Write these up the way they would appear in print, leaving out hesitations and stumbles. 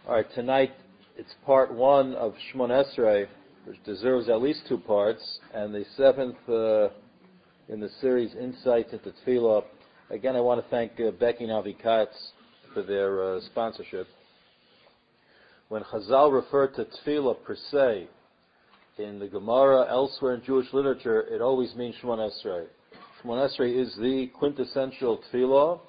All right, tonight it's part one of Shmon Esrei, which deserves at least two parts, and the seventh in the series, Insights into Tefillah. Again, I want to thank Becky and Avi Katz for their sponsorship. When Chazal referred to Tefillah per se, in the Gemara, elsewhere in Jewish literature, it always means Shmon Esrei. Shmon Esrei is the quintessential Tefillah.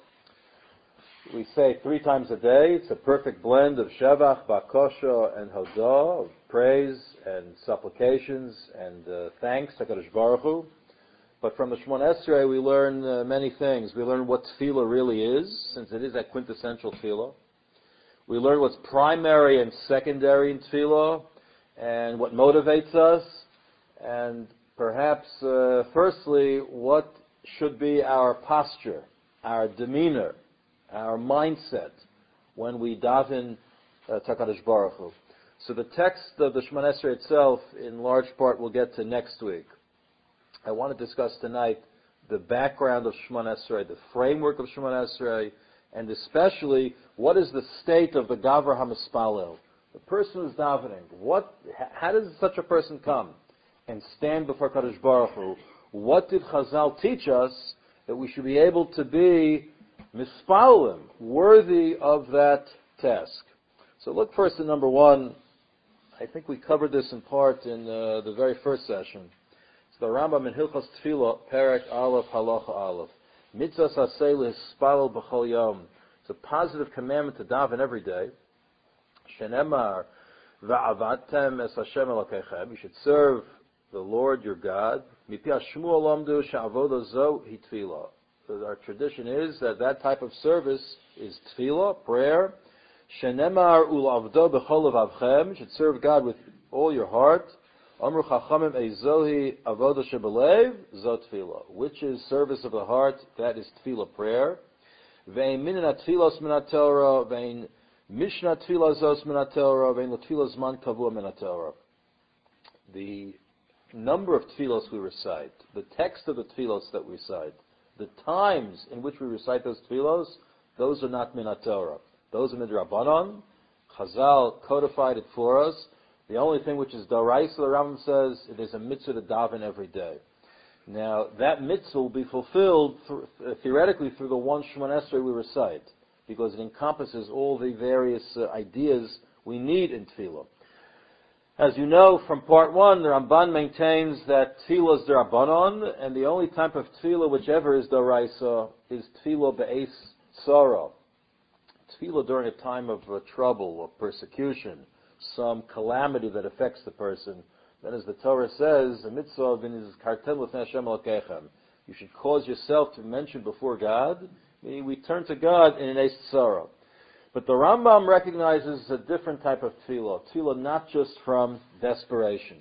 We say 3 times a day. It's a perfect blend of Shevach, Bakosha, and Hodah, of praise and supplications and thanks to HaKadosh Baruch Hu. But from the Shmon Esrei, we learn many things. We learn what Tefillah really is, since it is that quintessential Tefillah. We learn what's primary and secondary in Tefillah, and what motivates us, and perhaps, firstly, what should be our posture, our demeanor, our mindset when we daven to HaKadosh Baruch Hu. So the text of the Shmon Esrei itself, in large part, we'll get to next week. I want to discuss tonight the background of Shmon Esrei, the framework of Shmon Esrei, and especially what is the state of the Gavar HaMispalel, the person who's davening. How does such a person come and stand before HaKadosh Baruch Hu? What did Chazal teach us that we should be able to be mispalim, worthy of that task? So look first at number 1. I think we covered this in part in the very first session. It's the Rambam in Hilchos Tefillah, Perek Aleph, Halacha Aleph. Mitzvah saseh lehispalel b'chol yom. It's a positive commandment to daven every day. Shenemar va'avadtem es Hashem Elokechem. You should serve the Lord your God. Mipi Shmuel lamdu she'avoda zo hi tefillah. Our tradition is that type of service is tefillah, prayer. Shenemar u'lavdo b'chol levavchem. You should serve God with all your heart. Amru chachamim eizohi avoda shebelev zo tefillah. Which is service of the heart? That is tefillah, prayer. Ve'in minin atfilos min haTorah, ve'in Mishnah Tefillah Zos Min HaTorah, Ve'in L'Tefillah Zman Kavua Min HaTorah. The number of tefillos we recite, the text of the tefillos that we recite, the times in which we recite those tefillos, those are not Min HaTorah. Those are Midrabanan. Chazal codified it for us. The only thing which is Daraisa, the Rambam says, it is a mitzvah to daven every day. Now, that mitzvah will be fulfilled theoretically through the one Shemon Esrei we recite, because it encompasses all the various ideas we need in tefillah. As you know from part 1, the Ramban maintains that tefillah is derabanan, and the only type of tefillah whichever is daraisa is tefillah be'es tzara. Tefillah during a time of trouble or persecution, some calamity that affects the person. Then as the Torah says, a mitzvah is kartem l'fnei Hashem Elokechem. You should cause yourself to mention before God. We turn to God in an Eis Tzara. But the Rambam recognizes a different type of tefillah not just from desperation.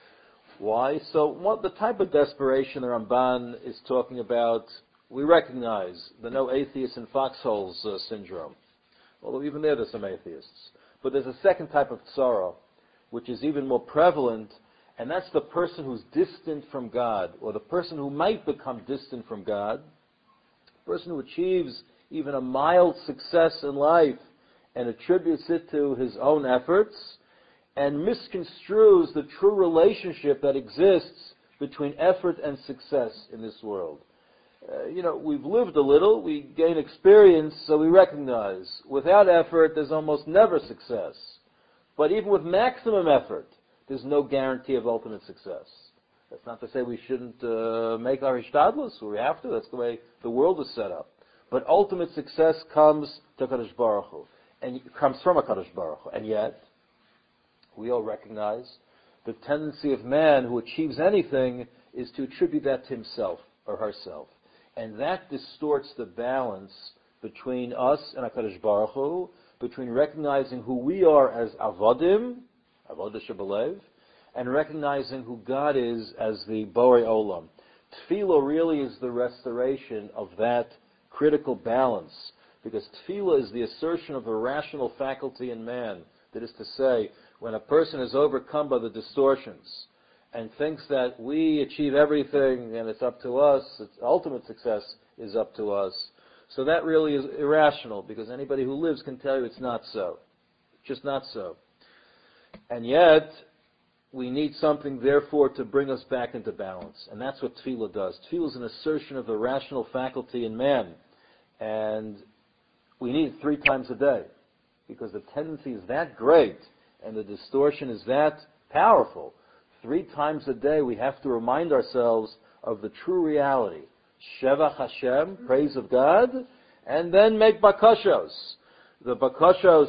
Why? So the type of desperation the Ramban is talking about, we recognize the no atheists in foxholes syndrome. Although even there's some atheists. But there's a second type of tzara, which is even more prevalent, and that's the person who's distant from God, or the person who might become distant from God. Person who achieves even a mild success in life and attributes it to his own efforts and misconstrues the true relationship that exists between effort and success in this world. We've lived a little, we gain experience, so we recognize without effort there's almost never success. But even with maximum effort, there's no guarantee of ultimate success. That's not to say we shouldn't make our ishtadlus, we have to. That's the way the world is set up. But ultimate success comes to HaKadosh Baruch Hu, and it comes from HaKadosh Baruch Hu. And yet, we all recognize the tendency of man who achieves anything is to attribute that to himself or herself. And that distorts the balance between us and HaKadosh Baruch Hu, between recognizing who we are as avodim, avodah shebelev, and recognizing who God is as the Borei Olam. Tefillah really is the restoration of that critical balance, because tefillah is the assertion of a rational faculty in man. That is to say, when a person is overcome by the distortions and thinks that we achieve everything and it's up to us, its ultimate success is up to us, so that really is irrational, because anybody who lives can tell you it's not so. Just not so. And yet, we need something, therefore, to bring us back into balance. And that's what tefillah does. Tefillah is an assertion of the rational faculty in man. And we need it 3 times a day. Because the tendency is that great, and the distortion is that powerful. 3 times a day we have to remind ourselves of the true reality. Shevach Hashem, praise of God, and then make bakashos. The bakashos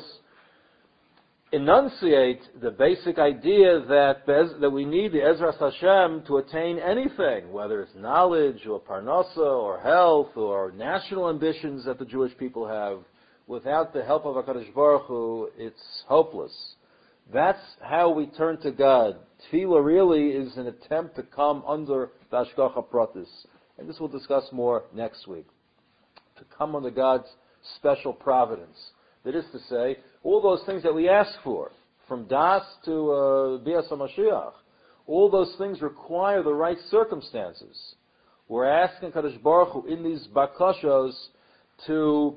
enunciate the basic idea that we need the Ezras Hashem to attain anything, whether it's knowledge or parnasa or health or national ambitions that the Jewish people have. Without the help of HaKadosh Baruch Hu, it's hopeless. That's how we turn to God. Tefillah really is an attempt to come under the Hashgacha Pratis. And this we'll discuss more next week. To come under God's special providence. That is to say, all those things that we ask for, from Das to Bias HaMashiach, all those things require the right circumstances. We're asking Kadosh Baruch Hu in these bakashos to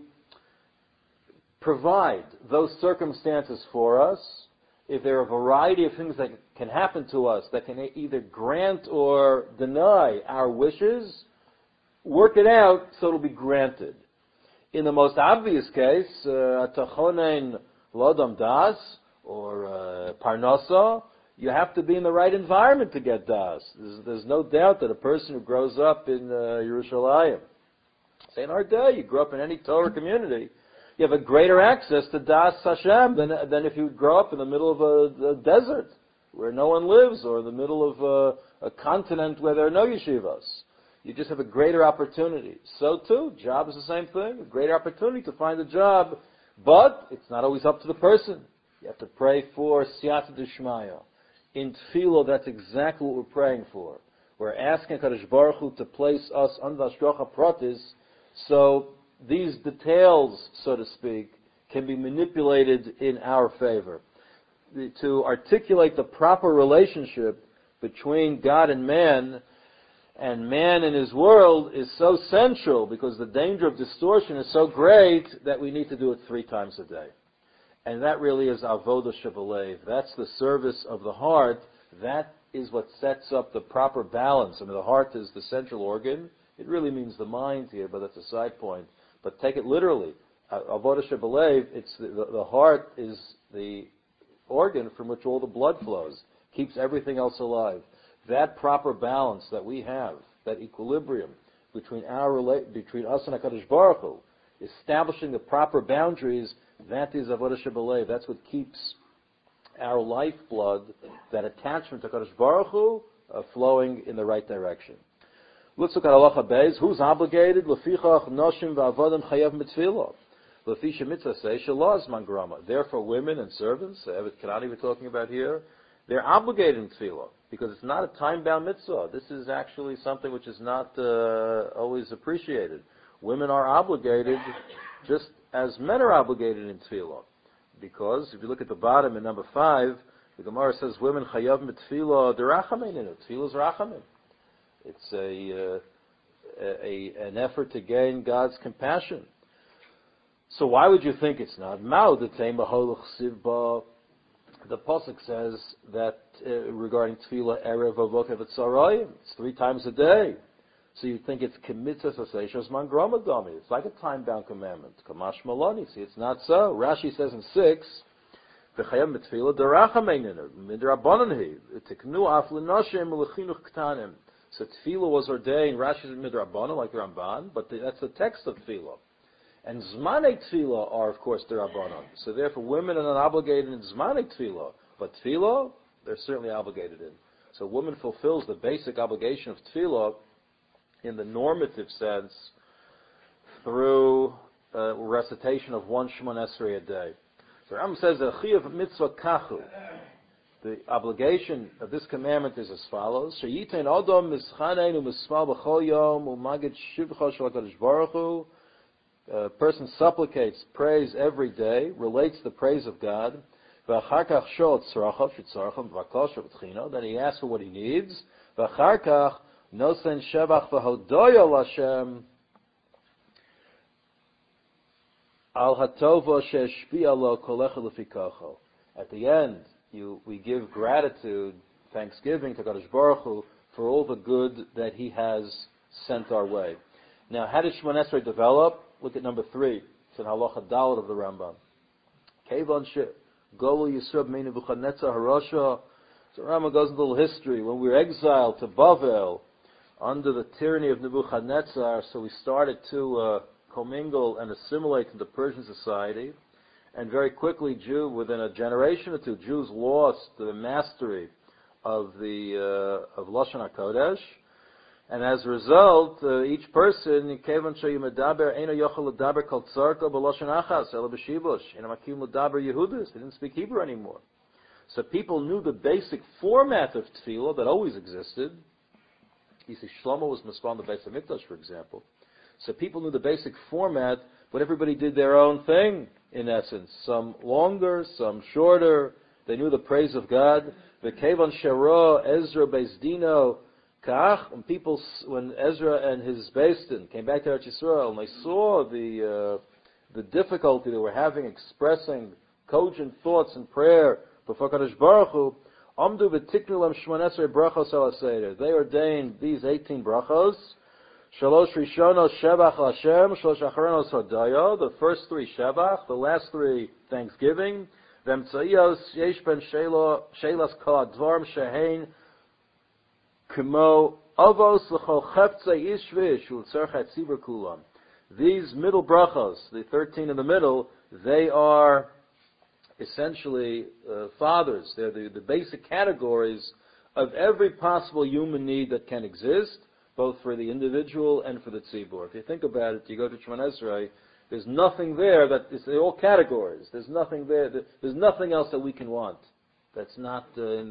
provide those circumstances for us. If there are a variety of things that can happen to us that can either grant or deny our wishes, work it out so it'll be granted. In the most obvious case, Tachonen Lodam Das, or Parnasa, you have to be in the right environment to get Das. There's no doubt that a person who grows up in Yerushalayim, say in our day, you grow up in any Torah community, you have a greater access to Das Hashem than if you grow up in the middle of a desert where no one lives, or in the middle of a continent where there are no yeshivas. You just have a greater opportunity. So too, job is the same thing. A greater opportunity to find a job, but it's not always up to the person. You have to pray for siyata d'shmaya. In tefillah, that's exactly what we're praying for. We're asking Kadosh Baruch Hu to place us under hashgacha pratis, so these details, so to speak, can be manipulated in our favor. To articulate the proper relationship between God and man in his world is so central because the danger of distortion is so great that we need to do it 3 times a day. And that really is avodah shebalev. That's the service of the heart. That is what sets up the proper balance. I mean, the heart is the central organ. It really means the mind here, but that's a side point. But take it literally. Avodah shebalev, it's the heart is the organ from which all the blood flows, keeps everything else alive. That proper balance that we have, that equilibrium between between us and HaKadosh Baruch Hu, establishing the proper boundaries, that is Avodah Shebalev. That's what keeps our lifeblood, that attachment to HaKadosh Baruch Hu, flowing in the right direction. Let's look at Halacha Beis. Who's obligated? Lefichach noshim va'avodim chayav mitzvila. Lefi shemitzah say shelo zman grama. Therefore, women and servants, Evet Kanani we're talking about here, they're obligated in tefillah because it's not a time-bound mitzvah. This is actually something which is not always appreciated. Women are obligated just as men are obligated in tefillah, because if you look at the bottom in number 5, the Gemara says women chayav mitzvila derachamin in it. Tefillah is rachamin. It's an effort to gain God's compassion. So why would you think it's not? The pasuk says that regarding tefillah erev avokav etzarayim, it's 3 times a day. So you think it's kemitzas aseshos man gromadami. It's like a time-bound commandment. Kamash maloni. See, it's not so. Rashi says in 6, v'chayam b'tefillah derachameinu midrabanan hi tiknu af l'noshim l'chinuch ktanim. So tefillah was ordained. Rashi is midrabanan like the Ramban, but that's the text of tefillah. And Zmanei Tefillah are, of course, Derabanan. So therefore, women are not obligated in Zmanei Tefillah. But Tefillah, they're certainly obligated in. So a woman fulfills the basic obligation of Tefillah in the normative sense through recitation of 1 Shemon Esrei a day. So Rambam says that Chiyav Mitzvah Kachu. The obligation of this commandment is as follows. Sheyitain Adam Mischaneinu Mismal B'chol Yom U'magid Shivcha Shel HaKadosh Baruch Hu. A person supplicates, prays every day, relates the praise of God. Then he asks for what he needs. Al hatova she'eshpi'a lo kolecha lefikacho. At the end, we give gratitude, thanksgiving to Kadosh Baruch Hu for all the good that He has sent our way. Now, how did Shemon Esrei develop? Look at number 3. It's in Halacha Dalet of the Rambam. Kevon she Golu Yisroel Mei Nebuchadnezzar Harosha. So Rambam goes into a little history. When we were exiled to Bavel under the tyranny of Nebuchadnezzar, so we started to commingle and assimilate into Persian society. And very quickly, within a generation or two, Jews lost the mastery of Lashon HaKodesh. And as a result, each person, Kevan Medaber, Eino Yochel Ledaber Kol Tzarko B'Lashon Achas, Ela B'Shibush, Eino Makim Ledaber Yehudis. They didn't speak Hebrew anymore. So people knew the basic format of Tefillah that always existed. You see, Shlomo was Mispah on the Beis HaMikdash, for example. So people knew the basic format, but everybody did their own thing, in essence. Some longer, some shorter. They knew the praise of God. V'kevan Shara, Ezra Beis Dino, Kach, when Ezra and his Beis Din came back to Eretz Yisrael, and they saw the difficulty they were having expressing cogent thoughts in prayer before Kadosh Baruch Hu, Amdu v'tiknulam Shemon Esrei brachos al Seder. They ordained these 18 brachos. Shalosh Rishonos Shevach Hashem, Shalosh Acharonos Hodaya. The first 3 Shevach, the last 3 Thanksgiving. V'emtzayos Yesh Ben Shelas Kol Advarim Shehein Kimo Avos L'chol Cheptzei Ishvish U'tzarchat Tzibur Kulam. These middle brachos, the 13 in the middle, they are essentially fathers. They're the basic categories of every possible human need that can exist, both for the individual and for the tzibur. If you think about it, you go to Shemon Esrei, there's nothing there they're all categories. There's nothing there. There's nothing else that we can want that's not in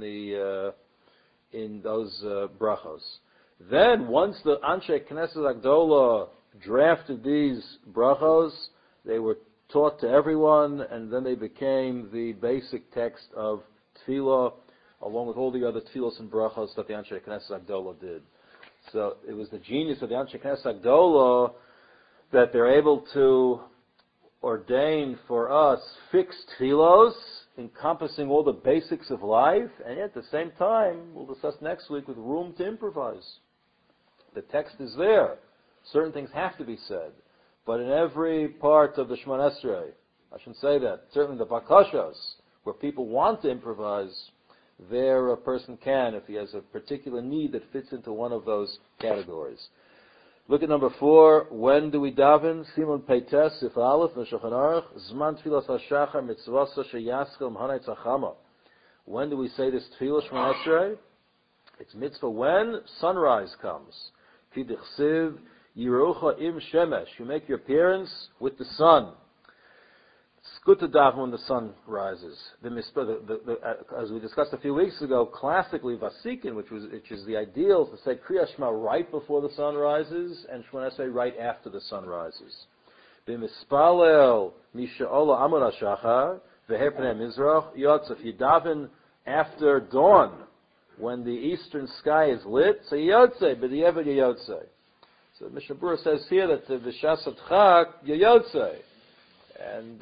those brachos. Then, once the Anshe Knesset Agdola drafted these brachos, they were taught to everyone, and then they became the basic text of Tefillah, along with all the other Tefillos and brachos that the Anshe Knesset Agdola did. So it was the genius of the Anshe Knesset Agdola that they're able to ordain for us fixed Tefillos, encompassing all the basics of life, and yet at the same time, we'll discuss next week, with room to improvise. The text is there. Certain things have to be said. But in every part of the Shemon Esrei, I shouldn't say that, certainly the Bakashos, where people want to improvise, there a person can if he has a particular need that fits into one of those categories. Look at number 4. When do we daven? Simon Peites, Sif Aleph, Shulchan Aruch, Zman Tfilas HaShachar, Mitzvasa Sheyaskel, Mhanei Tzachama. When do we say this Tfilah Shemon Esrei? It's mitzvah when sunrise comes. Ki Dichsiv, Yirucha Im Shemesh. You make your appearance with the sun. It's good to daven when the sun rises. As we discussed a few weeks ago, classically Vasikin, which is the ideal, is to say Kriya Shema right before the sun rises, and Shemon Esrei right after the sun rises. B'mispalel misha'ola amud hashachar v'her pnei mizrach yotz. If you daven after dawn, when the eastern sky is lit, so yotze, b'di'evad yotze. So Mishnah Berurah says here that the Shas Chag yotze. And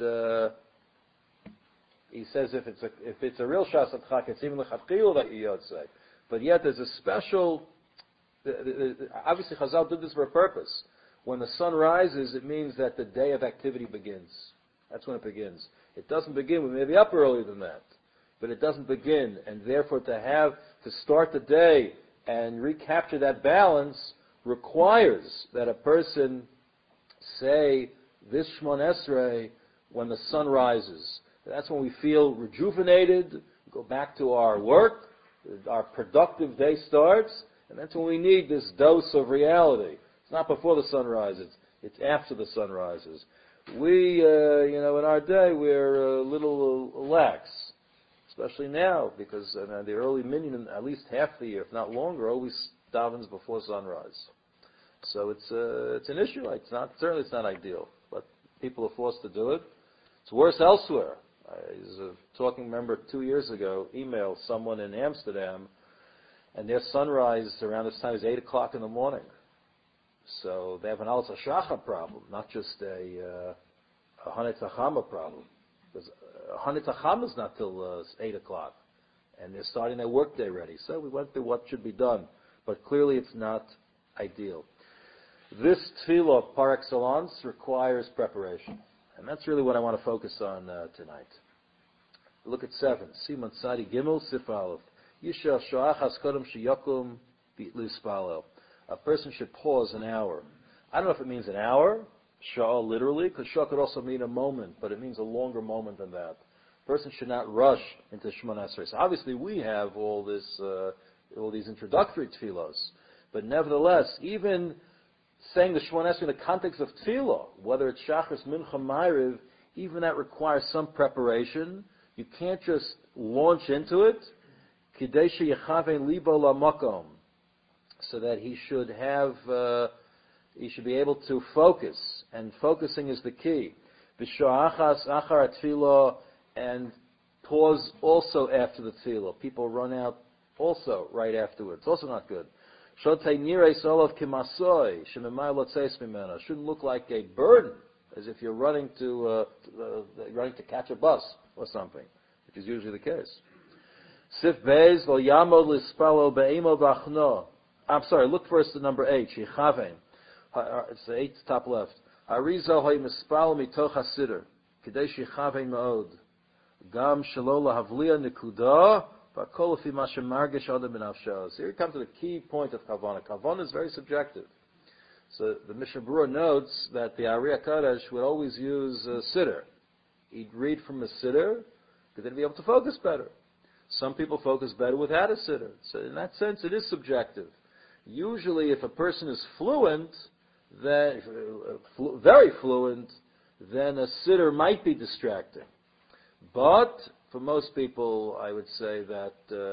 he says if it's a real Shas Chag, it's even l'chatchila that you yotze. But yet there's a special. Obviously, Chazal did this for a purpose. When the sun rises, it means that the day of activity begins. That's when it begins. It doesn't begin. We may be up earlier than that, but it doesn't begin. And therefore, to start the day and recapture that balance requires that a person say this Shemon Esrei when the sun rises. That's when we feel rejuvenated, go back to our work, our productive day starts, and that's when we need this dose of reality. It's not before the sun rises, it's after the sun rises. We, in our day, we're a little lax, especially now, because the early minyan, at least half the year, if not longer, always davens before sunrise. So it's an issue. Certainly it's not ideal, but people are forced to do it. It's worse elsewhere. I was a talking member 2 years ago, emailed someone in Amsterdam, and their sunrise around this time is 8 o'clock in the morning. So they have an Alas HaShachar problem, not just a a Hanetzachama problem. Because Hanetzachama is not till 8 o'clock. And they're starting their workday ready. So we went through what should be done. But clearly it's not ideal. This tefillah par excellence requires preparation. And that's really what I want to focus on tonight. Look at 7. Siman Tzadi Gimel Sif Aleph. Yisha Shoach Haskodem Sheyakum Lispalel. A person should pause an hour. I don't know if it means an hour, Shah literally, because Shah could also mean a moment, but it means a longer moment than that. A person should not rush into Shemona Esrei. So obviously we have all these introductory tefillos, but nevertheless, even saying the Shemona Esrei in the context of tefillah, whether it's Shachris, Mincha, Ma'ariv, even that requires some preparation. You can't just launch into it. Kidei sheyechavein libo lamakom, so that he should be able to focus, and focusing is the key. B'sha'achas achar tefillah, and pause also after the tefillah. People run out also right afterwards. Also not good. Shouldn't look like a burden, as if you're running to catch a bus or something, which is usually the case. Sif Beis lo yamod lispalo be'emo b'achno. I'm sorry, look first at number 8. Shechavein. It's the 8th top left. Arizal hoy mispalo mitoch hasider. Kidei shechavein ma'od. Gam shelo lahavliya nekuda. So here we come to the key point of Kavanah. Kavanah is very subjective. So the Mishnah Berurah notes that the Ari HaKadosh would always use Siddur. He'd read from a Siddur, because they'd be able to focus better. Some people focus better without a Siddur. So in that sense, it is subjective. Usually, if a person is fluent, then very fluent, then a Siddur might be distracting. But for most people, I would say that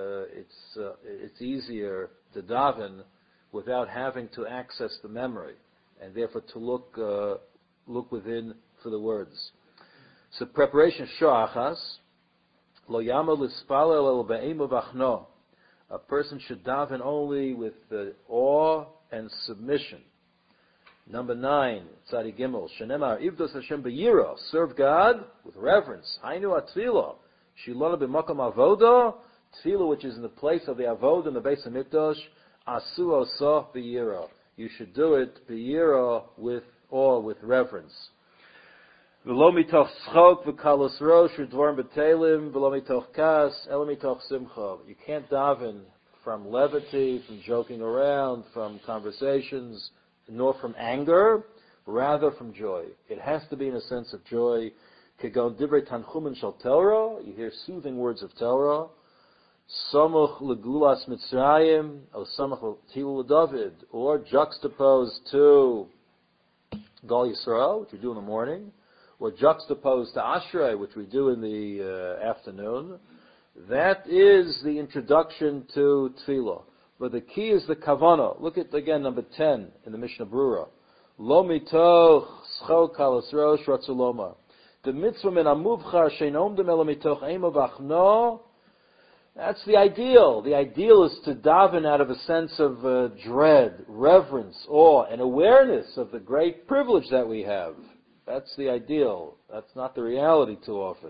it's easier to daven without having to access the memory, and therefore to look within for the words. So preparation sha'achas lo yamod lispalel el be'emo v'achno. A person should daven only with awe and submission. Number 9, Tzadi Gimel, Shenemar Ivdos Hashem B'yira, serve God with reverence. Hainu atfilah, Shilona B'makam Avoda, tefillah which is in the place of the Avodah in the Beis HaMikdash, Asu Osah B'yira. You should do it B'yira with awe, with reverence. V'lo mitoch schok v'kalos rosh v'dvorim b'telim v'lo mitoch kas elo mitoch simcha. You can't daven from levity, from joking around, from conversations, nor from anger, rather from joy. It has to be in a sense of joy. Kegon divrei tanchumin shel Torah, you hear soothing words of Torah. Samuch legulas Mitzrayim, or samuch l'tilu David, or juxtaposed to Gal Yisrael, which we do in the morning, or juxtaposed to Ashrei, which we do in the afternoon. That is the introduction to Tefillah. But the key is the kavanah. Look at, again, number 10 in the Mishnah Berurah. Lo mitoch schok kalos rosh ratzuloma. The mitzvah min amuvchar shein dem elo mitoch emo v'achno. That's the ideal. The ideal is to daven out of a sense of dread, reverence, awe, and awareness of the great privilege that we have. That's the ideal. That's not the reality too often.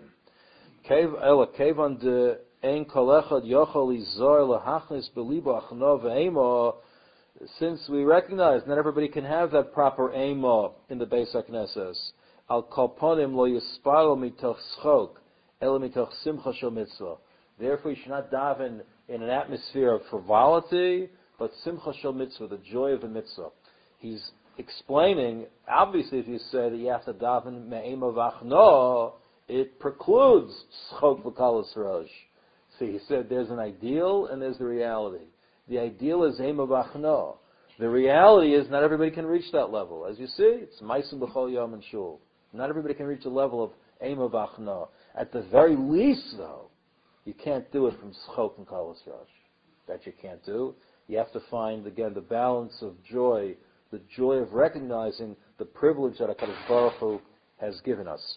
Kevan de ein kol echad yochol izor lahachnis belibo achno ve'emo. Since we recognize not everybody can have that proper emo in the Beis HaKnesses, al kol ponim lo yispalo mitoch schok elo mitoch simcha shel mitzvah. Therefore, you should not daven in an atmosphere of frivolity, but simcha shel mitzvah, the joy of a mitzvah. He's explaining, obviously, if you say that you have to daven me'emo v'achno, it precludes schok v'kalos rosh. So he said there's an ideal and there's the reality. The ideal is emo v'achno. The reality is not everybody can reach that level. As you see, it's ma'asim b'chol yom and shul. Not everybody can reach the level of emo v'achno. At the very least, though, you can't do it from schok and kalos rosh. That you can't do. You have to find, again, the balance of joy, the joy of recognizing the privilege that HaKadosh Baruch Hu has given us.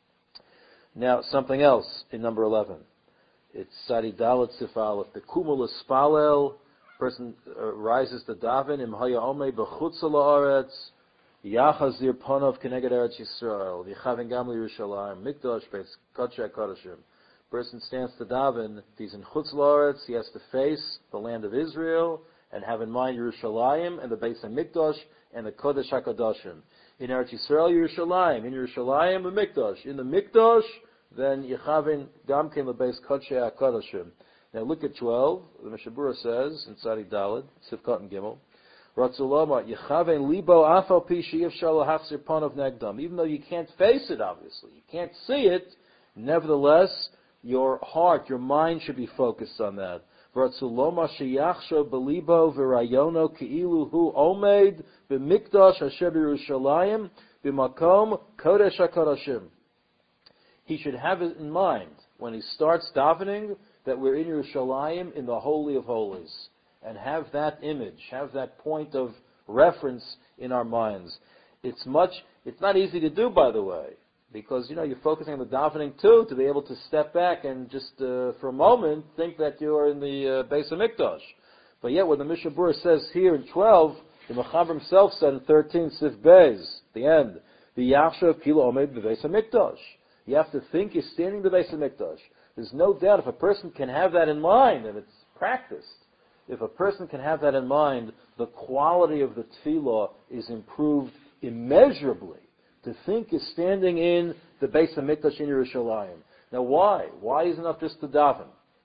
Now, something else in number 11. It's Sadi Dalet Sifal. If the Kumul Spalel, person rises to daven, Im Haya Omei B'chutz La'aretz, Yachazir Panov Keneged Eretz Yisrael, V'Yichavin Gam L'Yerushalayim, Mikdash Beis Kodshei HaKodashim. Person stands to daven. If he's in Chutz La'aretz, he has to face the land of Israel and have in mind Yerushalayim and the Beis HaMikdash and the Kodesh HaKodashim. In Eretz Yisrael, Yerushalayim. In Yerushalayim, the Mikdash. In the Mikdash, then Yichavin Gam Ken L'Beis Kodshei HaKodashim. Now look at 12. The Mishnah Berurah says in Tzadi Daled, Sivkot and Gimel, Ratzulama Yechaven Libo Afal Pi She'if Shal Hachzir Panav Negdam. Even though you can't face it, obviously, you can't see it, nevertheless, your heart, your mind should be focused on that. Ratzulama Sheyachsho Belibo V'Rayono Keilu Hu Omed B'Mikdash Asher Yerushalayim B'Makom Kodesh HaKodashim. He should have it in mind when he starts davening that we're in Yerushalayim, in the Holy of Holies, and have that image, have that point of reference in our minds. It's not easy to do, by the way, because, you're focusing on the davening too, to be able to step back and just, for a moment, think that you're in the Beis HaMikdash. But yet, what the Mishnah Berurah says here in 12, the Mechaber himself said in 13, Sif Beis, the end, V'yachshav Kilo Omed B'Beis HaMikdash. You have to think you're standing in the Beis HaMikdash. There's no doubt if a person can have that in mind, and it's practiced, if a person can have that in mind, the quality of the tefillah is improved immeasurably. To think is standing in the Beis HaMikdash in Yerushalayim. Now why? Why isn't it just to daven?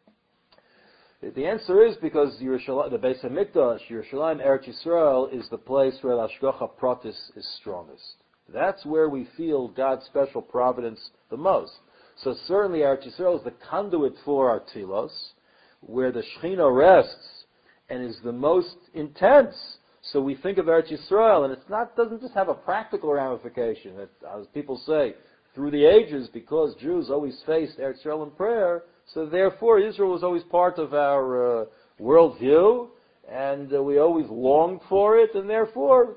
The answer is because the Beis HaMikdash, Yerushalayim, Eretz Yisrael, is the place where the Hashgacha Pratis is strongest. That's where we feel God's special providence the most. So certainly Eretz Yisrael is the conduit for our tefillos, where the Shekhinah rests and is the most intense. So we think of Eretz Yisrael, and doesn't just have a practical ramification. As people say, through the ages, because Jews always faced Eretz Yisrael in prayer, so therefore Israel was always part of our worldview, and we always longed for it, and therefore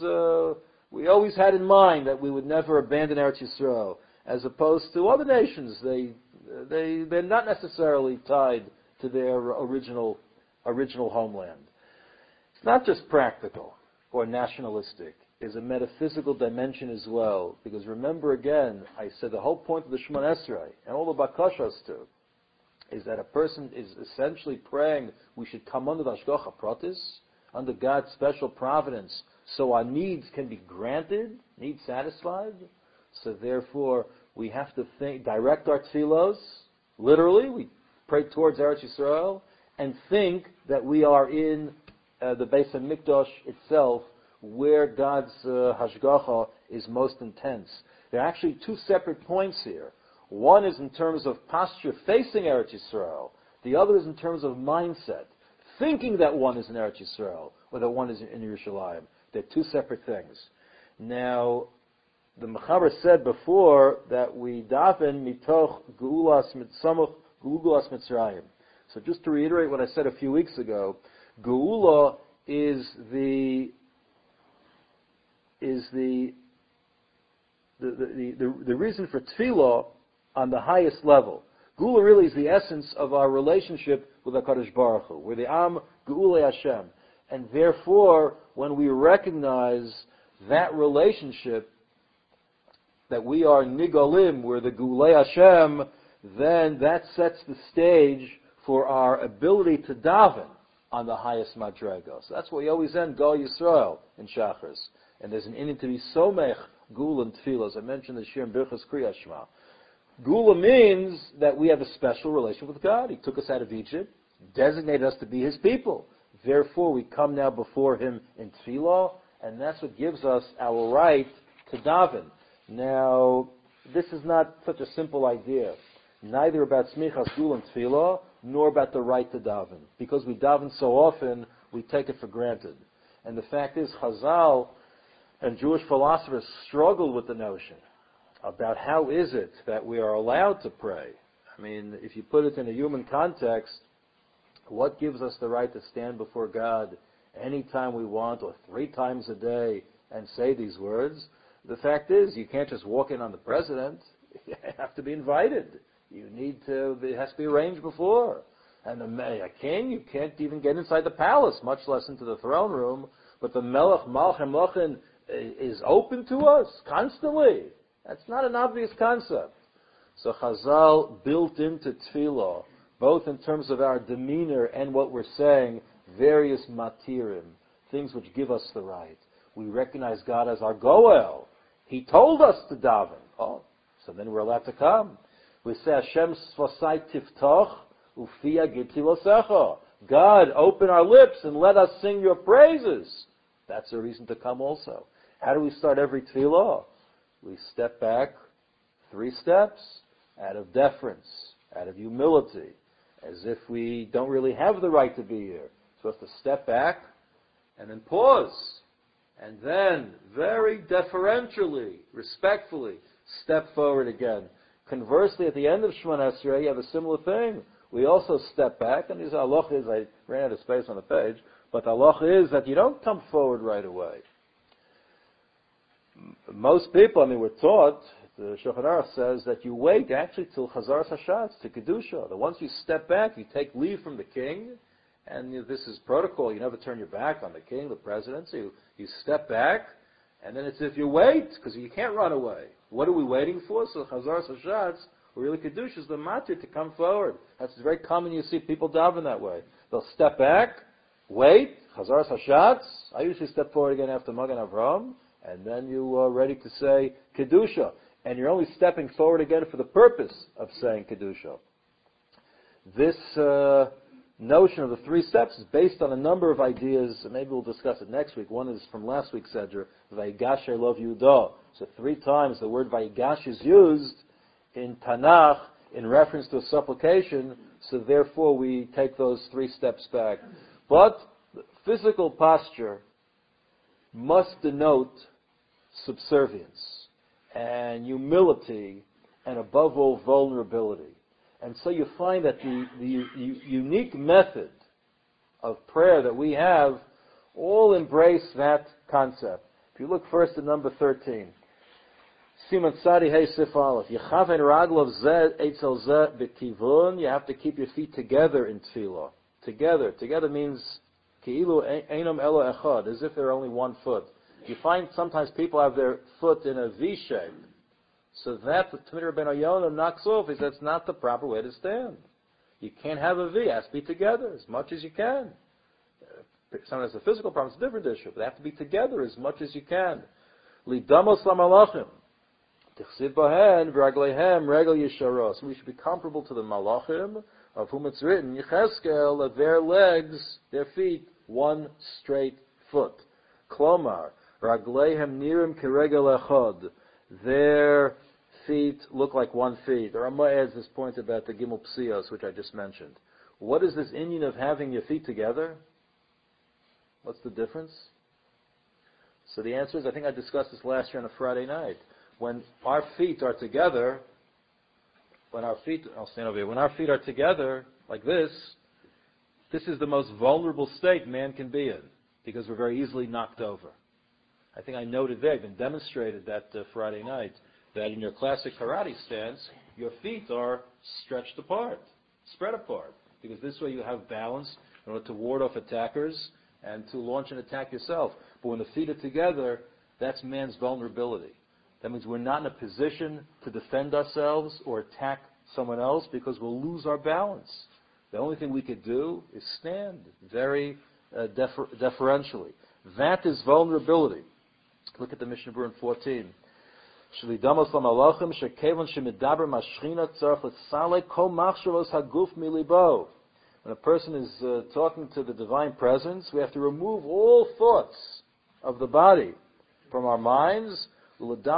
we always had in mind that we would never abandon Eretz Yisrael, as opposed to other nations. They're not necessarily tied to their original homeland. It's not just practical or nationalistic. There's a metaphysical dimension as well. Because remember again, I said the whole point of the Shemon Esrei, and all the Bakashas too, is that a person is essentially praying we should come under the Hashgacha Pratis, under God's special providence, so our needs can be granted, needs satisfied. So therefore, we have to direct our tefillos, literally, we pray towards Eretz Yisrael, and think that we are in the Beis HaMikdash itself, where God's Hashgacha is most intense. There are actually two separate points here. One is in terms of posture facing Eretz Yisrael. The other is in terms of mindset, thinking that one is in Eretz Yisrael, or that one is in Yerushalayim. They're two separate things. Now, the Mechaber said before that we daven mitoch geulas mitzamuch geulas Mitzrayim. So just to reiterate what I said a few weeks ago, Geula is the reason for tefillah on the highest level. Geula really is the essence of our relationship with HaKadosh Baruch Hu. We're the Am Geulei Hashem. And therefore, when we recognize that relationship, that we are Nigalim, we're the Geulei Hashem, then that sets the stage for our ability to daven on the highest madrega. So that's why we always end Gal Yisrael in Shachris. And there's an inyan to be somech Gula and Tefillah, as I mentioned the Shir and Birchas Kriyas Shema. Gula means that we have a special relation with God. He took us out of Egypt, designated us to be His people. Therefore, we come now before Him in Tefillah, and that's what gives us our right to daven. Now, this is not such a simple idea. Neither about Smichas Gula and Tefillah, nor about the right to daven. Because we daven so often, we take it for granted. And the fact is, Chazal and Jewish philosophers struggle with the notion about how is it that we are allowed to pray. I mean, if you put it in a human context, what gives us the right to stand before God anytime we want, or 3 times a day, and say these words? The fact is, you can't just walk in on the president. You have to be invited. It has to be arranged before. And a king, you can't even get inside the palace, much less into the throne room. But the Melech Malchem Lochin is open to us constantly. That's not an obvious concept. So Chazal built into Tefillah, both in terms of our demeanor and what we're saying, various matirim, things which give us the right. We recognize God as our Goel. He told us to daven. Oh, so then we're allowed to come. We say, Hashem svasai tiftoch ufia gitilosecha. God, open our lips and let us sing your praises. That's a reason to come also. How do we start every tefillah? We step back 3 steps out of deference, out of humility, as if we don't really have the right to be here. So we have to step back and then pause. And then, very deferentially, respectfully, step forward again. Conversely, at the end of Shemona Esrei, you have a similar thing. We also step back, and his halach is, I ran out of space on the page, but the halach is that you don't come forward right away. Most people, we're taught, the Shulchan Aruch says that you wait actually till Chazar Hashatz, to Kedusha. That once you step back, you take leave from the king, and this is protocol. You never turn your back on the king, the president. So you step back, and then it's if you wait, because you can't run away. What are we waiting for? So Chazar Hashatz, or really Kedusha, is the matir to come forward. That's very common. You see people daven that way. They'll step back, wait, Chazar Hashatz. I usually step forward again after Magen Avraham, and then you are ready to say Kedusha. And you're only stepping forward again for the purpose of saying Kedusha. This notion of the 3 steps is based on a number of ideas. Maybe we'll discuss it next week. One is from last week's Sedra, Vayigash Elov Yehuda. So 3 times the word Vayigash is used in Tanakh in reference to a supplication, so therefore we take those 3 steps back. But physical posture must denote subservience and humility, and above all, vulnerability. And so you find that the unique method of prayer that we have all embrace that concept. If you look first at number 13, Siman Tzadi Hey Sif Aleph, Yechaven Raglov Zed Eitzel Zed B'Kivun, you have to keep your feet together in Tefillah. Together. Together means Ki'ilu Einam Elo Echad, as if they're only one foot. You find sometimes people have their foot in a V shape. So that the Tmir Ben Yonah knocks off. He says that's not the proper way to stand. You can't have a V. It has to be together as much as you can. Sometimes the physical problem is a different issue, but they have to be together as much as you can. Lidamos lamalachim. Tichsiv bahen v'ragleihem regel yisharos. We should be comparable to the malachim, of whom it's written, Yecheskel, that their legs, their feet, one straight foot. Klomar. Ragleihem nirim keregel echad. Their feet look like one feet. The Ramah adds this point about the Gimel Psios, which I just mentioned. What is this Indian of having your feet together? What's the difference? So the answer is, I think I discussed this last year on a Friday night. When our feet are together, I'll stand over here. When our feet are together, like this is the most vulnerable state man can be in, because we're very easily knocked over. I think I noted there, been demonstrated that Friday night, that in your classic karate stance, your feet are stretched apart, spread apart, because this way you have balance in order to ward off attackers and to launch an attack yourself. But when the feet are together, that's man's vulnerability. That means we're not in a position to defend ourselves or attack someone else because we'll lose our balance. The only thing we could do is stand very deferentially. That is vulnerability. Look at the Mishnah Berurah in 14. When a person is talking to the divine presence, we have to remove all thoughts of the body from our minds. To think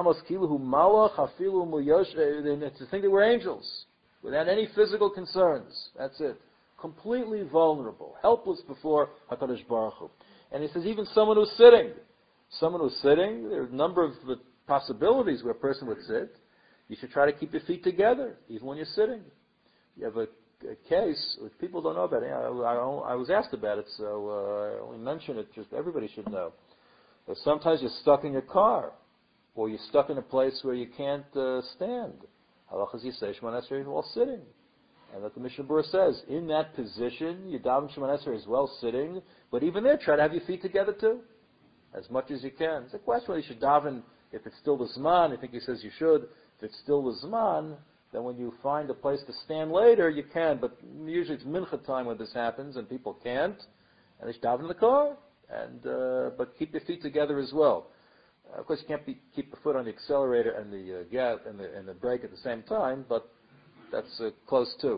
that we're angels, without any physical concerns. That's it. Completely vulnerable, helpless before HaKadosh Baruch Hu. And he says even someone who's sitting, there are a number of possibilities where a person would sit. You should try to keep your feet together, even when you're sitting. You have a case, which people don't know about it. I was asked about it, so I only mention it, just everybody should know. But sometimes you're stuck in your car, or you're stuck in a place where you can't stand. Halachas Yisei Shemona Esrei while sitting. And that the Mishnah Berurah says, in that position, you daven Shemona Esrei as well sitting, but even there, try to have your feet together too. as much as you can. It's a question whether you should daven if it's still the Zman. I think he says you should. If it's still the Zman, then when you find a place to stand later, you can. But usually it's mincha time when this happens, and people can't. And they should daven in the car. But keep your feet together as well. Of course, you can't keep the foot on the accelerator and the gas and the brake at the same time, but that's close too.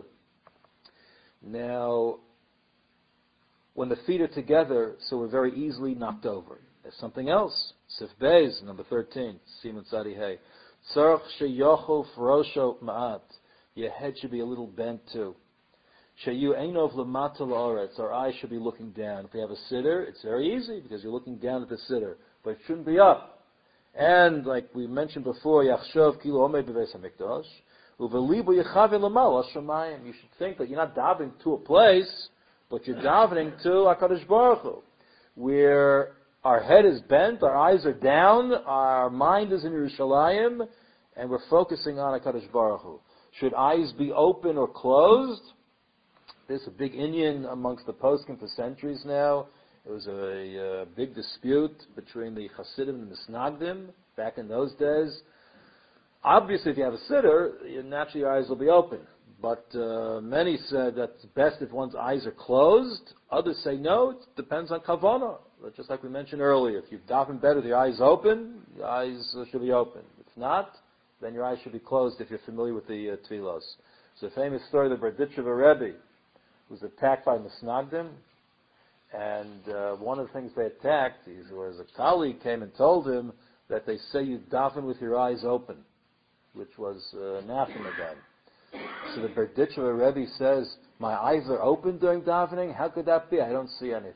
Now, when the feet are together, so we're very easily knocked over. There's something else. Sif Beis, number 13, Simon Tzadi Hey. Tzarech sheyochel frosho ma'at. Your head should be a little bent too. Sheyu einov lemata la'aretz. Our eyes should be looking down. If you have a sitter, it's very easy because you're looking down at the sitter, but it shouldn't be up. And like we mentioned before, Yachshov kilo omei beveis hamikdash, uvelibu yechavin lamal hashamayim. You should think that you're not davening to a place, but you're davening to HaKadosh Baruch Hu, where our head is bent, our eyes are down, our mind is in Yerushalayim, and we're focusing on HaKadosh Baruch Hu. Should eyes be open or closed? There's a big inyan amongst the poskim for centuries now. It was a big dispute between the Hasidim and the Misnagdim back in those days. Obviously, if you have a sitter, naturally your eyes will be open. But many said that it's best if one's eyes are closed. Others say no, it depends on kavanah. Just like we mentioned earlier, if you've davened better, the eyes open, your eyes should be open. If not, then your eyes should be closed if you're familiar with the tefillos. It's a famous story of the Berditchever Rebbe who was attacked by Misnagdim. And one of the things they attacked was a colleague came and told him that they say you daven with your eyes open, which was anathema then. So the Berditchever Rebbe says, my eyes are open during davening? How could that be? I don't see anything.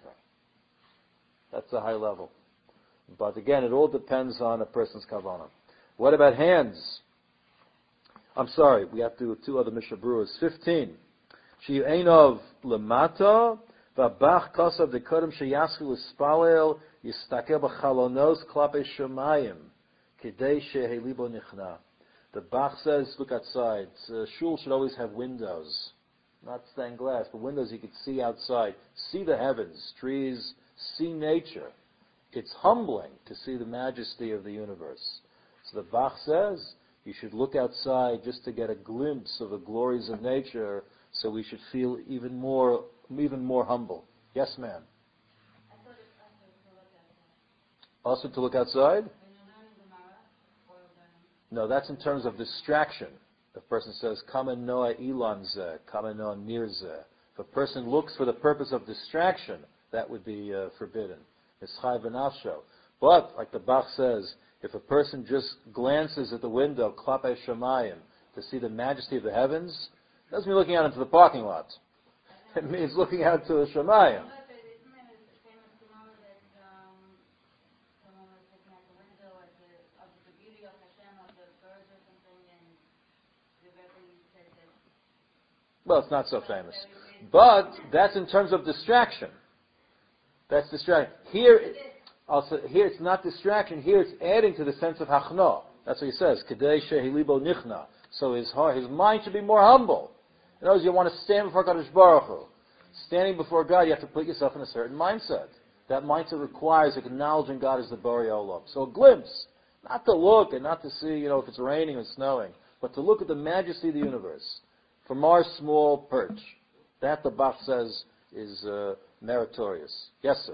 That's a high level. But again, it all depends on a person's kavanah. What about hands? I'm sorry, we have to do two other Mishnah Berurahs. 15. She'yu einov lemata v'abach kosav dekodem sheyaschu l'spalel yistakel b'chalonos klape shemayim kidei shehelibo nichna. The Bach says, look outside. Shul should always have windows. Not stained glass, but windows you could see outside. See the heavens, trees, see nature. It's humbling to see the majesty of the universe. So the Bach says, you should look outside just to get a glimpse of the glories of nature, so we should feel even more humble. Yes, ma'am? I thought it's also to look outside. Also to look outside? No, that's in terms of distraction. The person says, Kama noa ilan zeh, Kama noa nir zeh. If a person looks for the purpose of distraction, that would be forbidden. It's chai v'nafsho. But, like the Bach says, if a person just glances at the window, klape shamayim, to see the majesty of the heavens, it doesn't mean looking out into the parking lot. It means looking out to the shamayim. Well, it's not so famous. But that's in terms of distraction. That's distraction. Here it's not distraction. Here it's adding to the sense of hachna. That's what he says. Kedei shehilibo nichna. So his mind should be more humble. In other words, you want to stand before Kadosh Baruch Hu. Standing before God, you have to put yourself in a certain mindset. That mindset requires acknowledging God as the Borei Olam. So a glimpse. Not to look and not to see, if it's raining or snowing, but to look at the majesty of the universe. From our small perch. That, the Bach says, is meritorious. Yes, sir?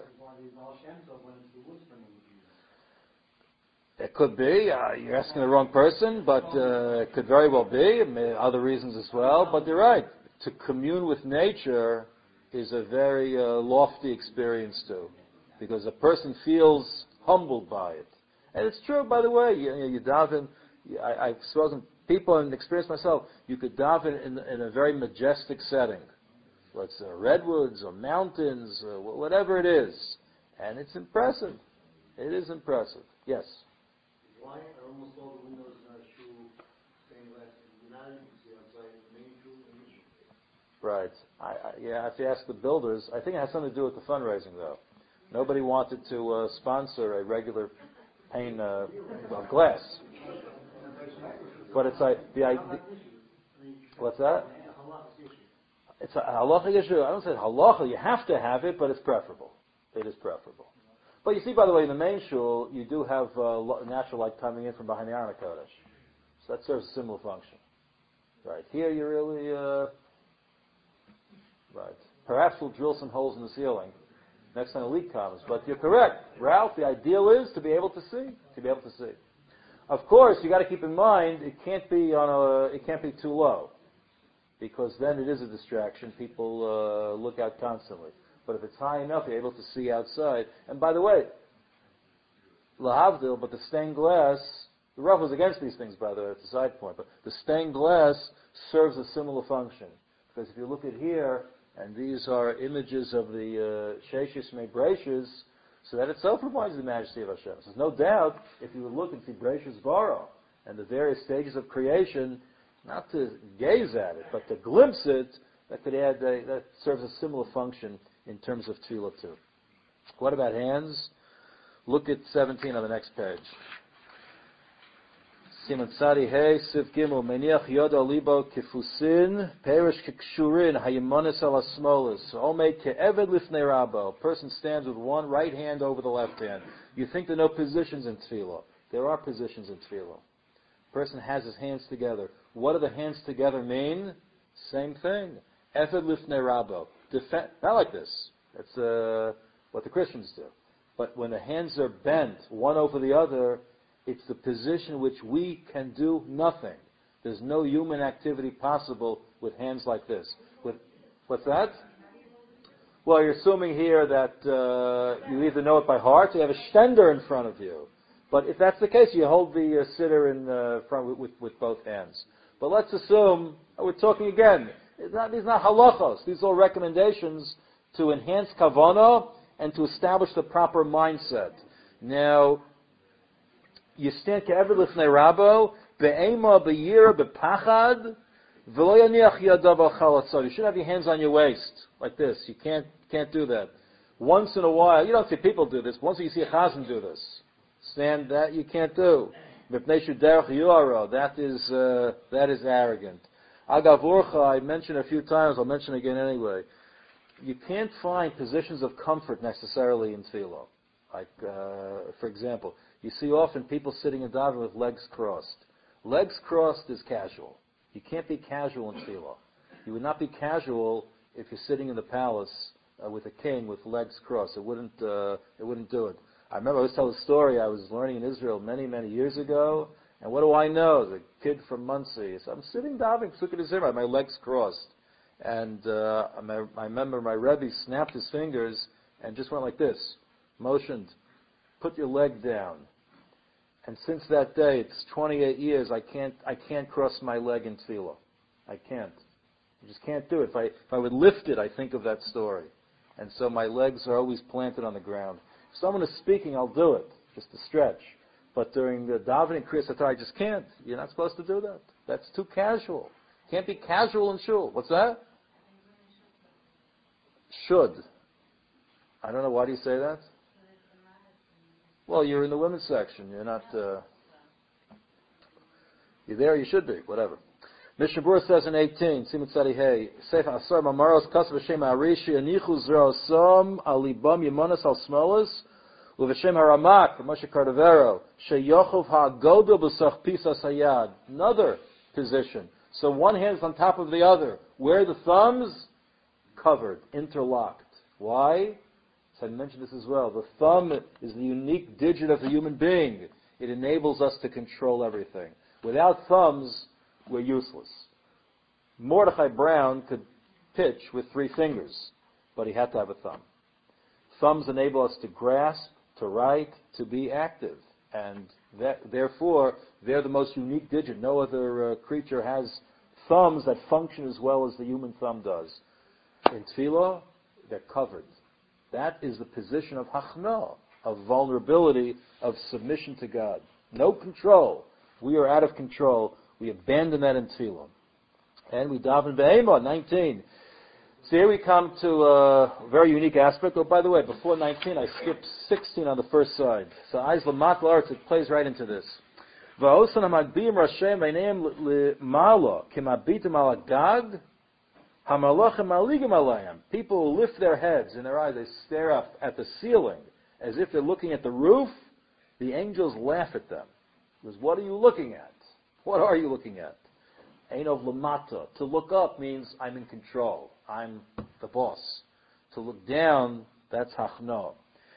It could be. You're asking the wrong person, but it could very well be. Other reasons as well. But you're right. To commune with nature is a very lofty experience too. Because a person feels humbled by it. And it's true, by the way. You daven. I've spoken to people and experienced myself. You could daven in a very majestic setting. Whether it's redwoods or mountains, or whatever it is. And it's impressive. It is impressive. Yes? Why are almost all the windows in our shul stained glass? You're not able to see outside the main shul and the shul. Right. If you ask the builders, I think it has something to do with the fundraising, though. Nobody wanted to sponsor a regular pane of glass. But it's like what's that? It's a halacha issue. I don't say halacha. You have to have it, but it's preferable. It is preferable. But you see, by the way, in the main shul, you do have natural light coming in from behind the Aron HaKodesh. So that serves a similar function. Right. Here you really, right. Perhaps we'll drill some holes in the ceiling next time the leak comes. But you're correct. Ralph, the ideal is to be able to see. Of course, you got to keep in mind, it can't be too low. Because then it is a distraction. People look out constantly. But if it's high enough, you're able to see outside. And by the way, lahavdil, but the stained glass, the Rav was against these things, by the way, it's a side point, but the stained glass serves a similar function. Because if you look at here, and these are images of the Sheshis Mebrachis, so that itself reminds the majesty of Hashem. So there's no doubt, if you would look and see Brachis Bara, and the various stages of creation, not to gaze at it, but to glimpse it, that serves a similar function in terms of tefillah too. What about hands? Look at 17 on the next page. Siman Tzadi Hey Siv Gimel Meniach Yodo Libo Kifusin Perish Kikshurin Hayimonis Ala Smolis Ome Ke'eved Lifnei Rabo. A person stands with one right hand over the left hand. You think there are no positions in tefillah? There are positions in tefillah. A person has his hands together. What do the hands together mean? Same thing. Eved Lifnei Rabo. Not like this. That's what the Christians do. But when the hands are bent, one over the other, it's the position in which we can do nothing. There's no human activity possible with hands like this. What's that? Well, you're assuming here that you either know it by heart, or you have a stender in front of you. But if that's the case, you hold the sitter in front with both hands. But let's assume, we're talking again, these are not halachos. These are recommendations to enhance kavanah and to establish the proper mindset. Now, you stand ke'eved lifnei rabo, be'ema be'yira be'pachad, v'lo yaniach yadav al chalatzor. You should have your hands on your waist, like this. You can't do that. Once in a while, you don't see people do this. Once you see a chazan do this. Stand that you can't do. Mipnei shuderech yuaro. That is arrogant. Agavurcha, I mentioned a few times, I'll mention again anyway. You can't find positions of comfort necessarily in tefillah. Like, for example, you see often people sitting in daven with legs crossed. Legs crossed is casual. You can't be casual in tefillah. You would not be casual if you're sitting in the palace with a king with legs crossed. It wouldn't do it. I remember I always tell the story. I was learning in Israel many, many years ago. And what do I know? The kid from Muncie. So I'm sitting davening, Pesukei D'Zimra, my legs crossed. And I remember my Rebbe snapped his fingers and just went like this, motioned, put your leg down. And since that day, it's 28 years, I can't cross my leg in tefillah. I can't. I just can't do it. If I would lift it, I think of that story. And so my legs are always planted on the ground. If someone is speaking, I'll do it, just to stretch. But during the davening Kriyas Torah, I just can't. You're not supposed to do that. That's too casual. Can't be casual in shul. What's that? Should. I don't know. Why do you say that? Well, you're in the women's section. You're not. You're there. You should be. Whatever. Mishnah Berurah says in 18, Siman Tzadi Hey, Seif Asar Mamaros Kasav Hashem Arishi Anichu Zero Som Alibam Yimonas Al Smolas Uveshem Haramak from Moshe Cordovero Sheyochov HaGodel B'Sach Pisas Hayad. Another position. So one hand is on top of the other. Where are the thumbs? Covered, interlocked. Why? So I mentioned this as well. The thumb is the unique digit of the human being. It enables us to control everything. Without thumbs, we're useless. Mordechai Brown could pitch with 3 fingers, but he had to have a thumb. Thumbs enable us to grasp, to write, to be active. And therefore, they're the most unique digit. No other creature has thumbs that function as well as the human thumb does. In tefillah, they're covered. That is the position of hachna, of vulnerability, of submission to God. No control. We are out of control. We abandon that in tefillah. And we daven be'ema, 19. So here we come to a very unique aspect. Oh, by the way, before 19, I skipped 16 on the first side. So Eyes Lamat La'aretz, it plays right into this. Va'osan ha'magbiyim rashem b'neim l'mala k'mabitim al gag hamalachim maligim alayim. People lift their heads and their eyes, they stare up at the ceiling. as if they're looking at the roof, the angels laugh at them. Because what are you looking at? What are you looking at? Ein of lamata. To look up means I'm in control. I'm the boss. To look down, that's hachno.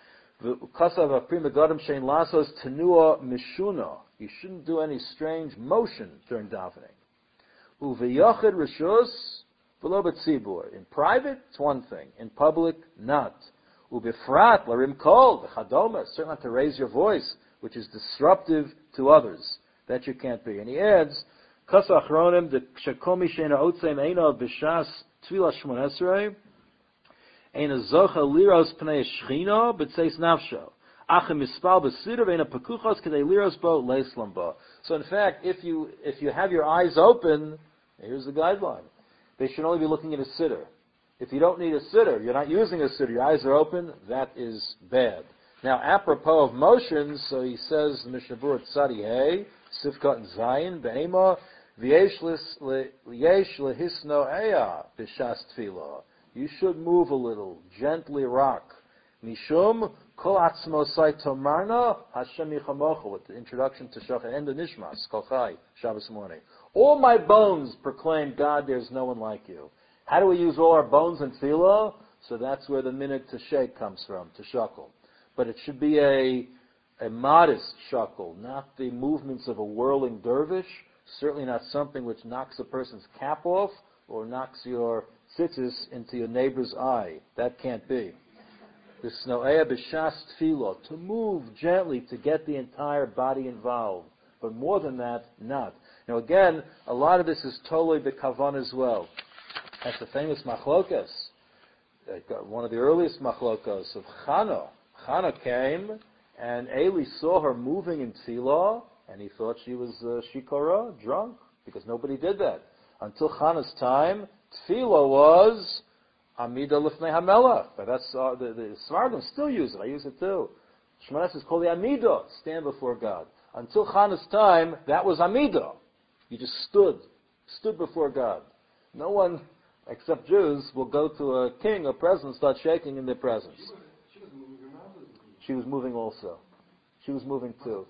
Kasav prima gadam shein lasos tenua mishuna. You shouldn't do any strange motion during davening. Uveyachid rishus v'lo b'tzibur. In private, it's one thing. In public, not. Ubifrat larim kol v'chadoma. Certainly not to raise your voice, which is disruptive to others. That you can't be. And he adds, Kasa achronim de shekomi sheina otzeim eina b'shas tvila shmon esrei eina zocha liros pnei shchina b'tzeis nafsho achem mispal b'sidr veina pekuchos kedei liros bo leislam bo. So in fact, if you have your eyes open, here's the guideline. They should only be looking at a siddur. If you don't need a siddur, you're not using a siddur, your eyes are open, that is bad. Now, apropos of motions, so he says, the Mishnah Berurah Tzadi Hey, Sifkat and Zayin, Be'ema, V'yesh lehisno eya b'shas tefillah. You should move a little, gently rock. Mishum kol atzmosai tomarna Hashem yichamocha, with the introduction to Shach, and the Nishmas, Kol Chai, Shabbos morning. All my bones proclaim, God, there's no one like you. How do we use all our bones in tefillah? So that's where the minute to shake comes from, to shackle. But it should be a modest shackle, not the movements of a whirling dervish, certainly not something which knocks a person's cap off or knocks your tzitzis into your neighbor's eye. That can't be. The sno'eya b'shas tefillah, to move gently to get the entire body involved. But more than that, not. Now again, a lot of this is totally b'kavan as well. That's the famous machlokas. One of the earliest machlokas of Chana. Chana came, and Eli saw her moving in tefillah, and he thought she was shikara, drunk, because nobody did that. Until Chana's time, tefillah was Amida Lifnei HaMelech. But that's the Svardim still use it. I use it too. Shmones is called the Amida, stand before God. Until Chana's time, that was Amida. You just stood before God. No one, except Jews, will go to a king or president and start shaking in their presence. She was moving also. She was moving too.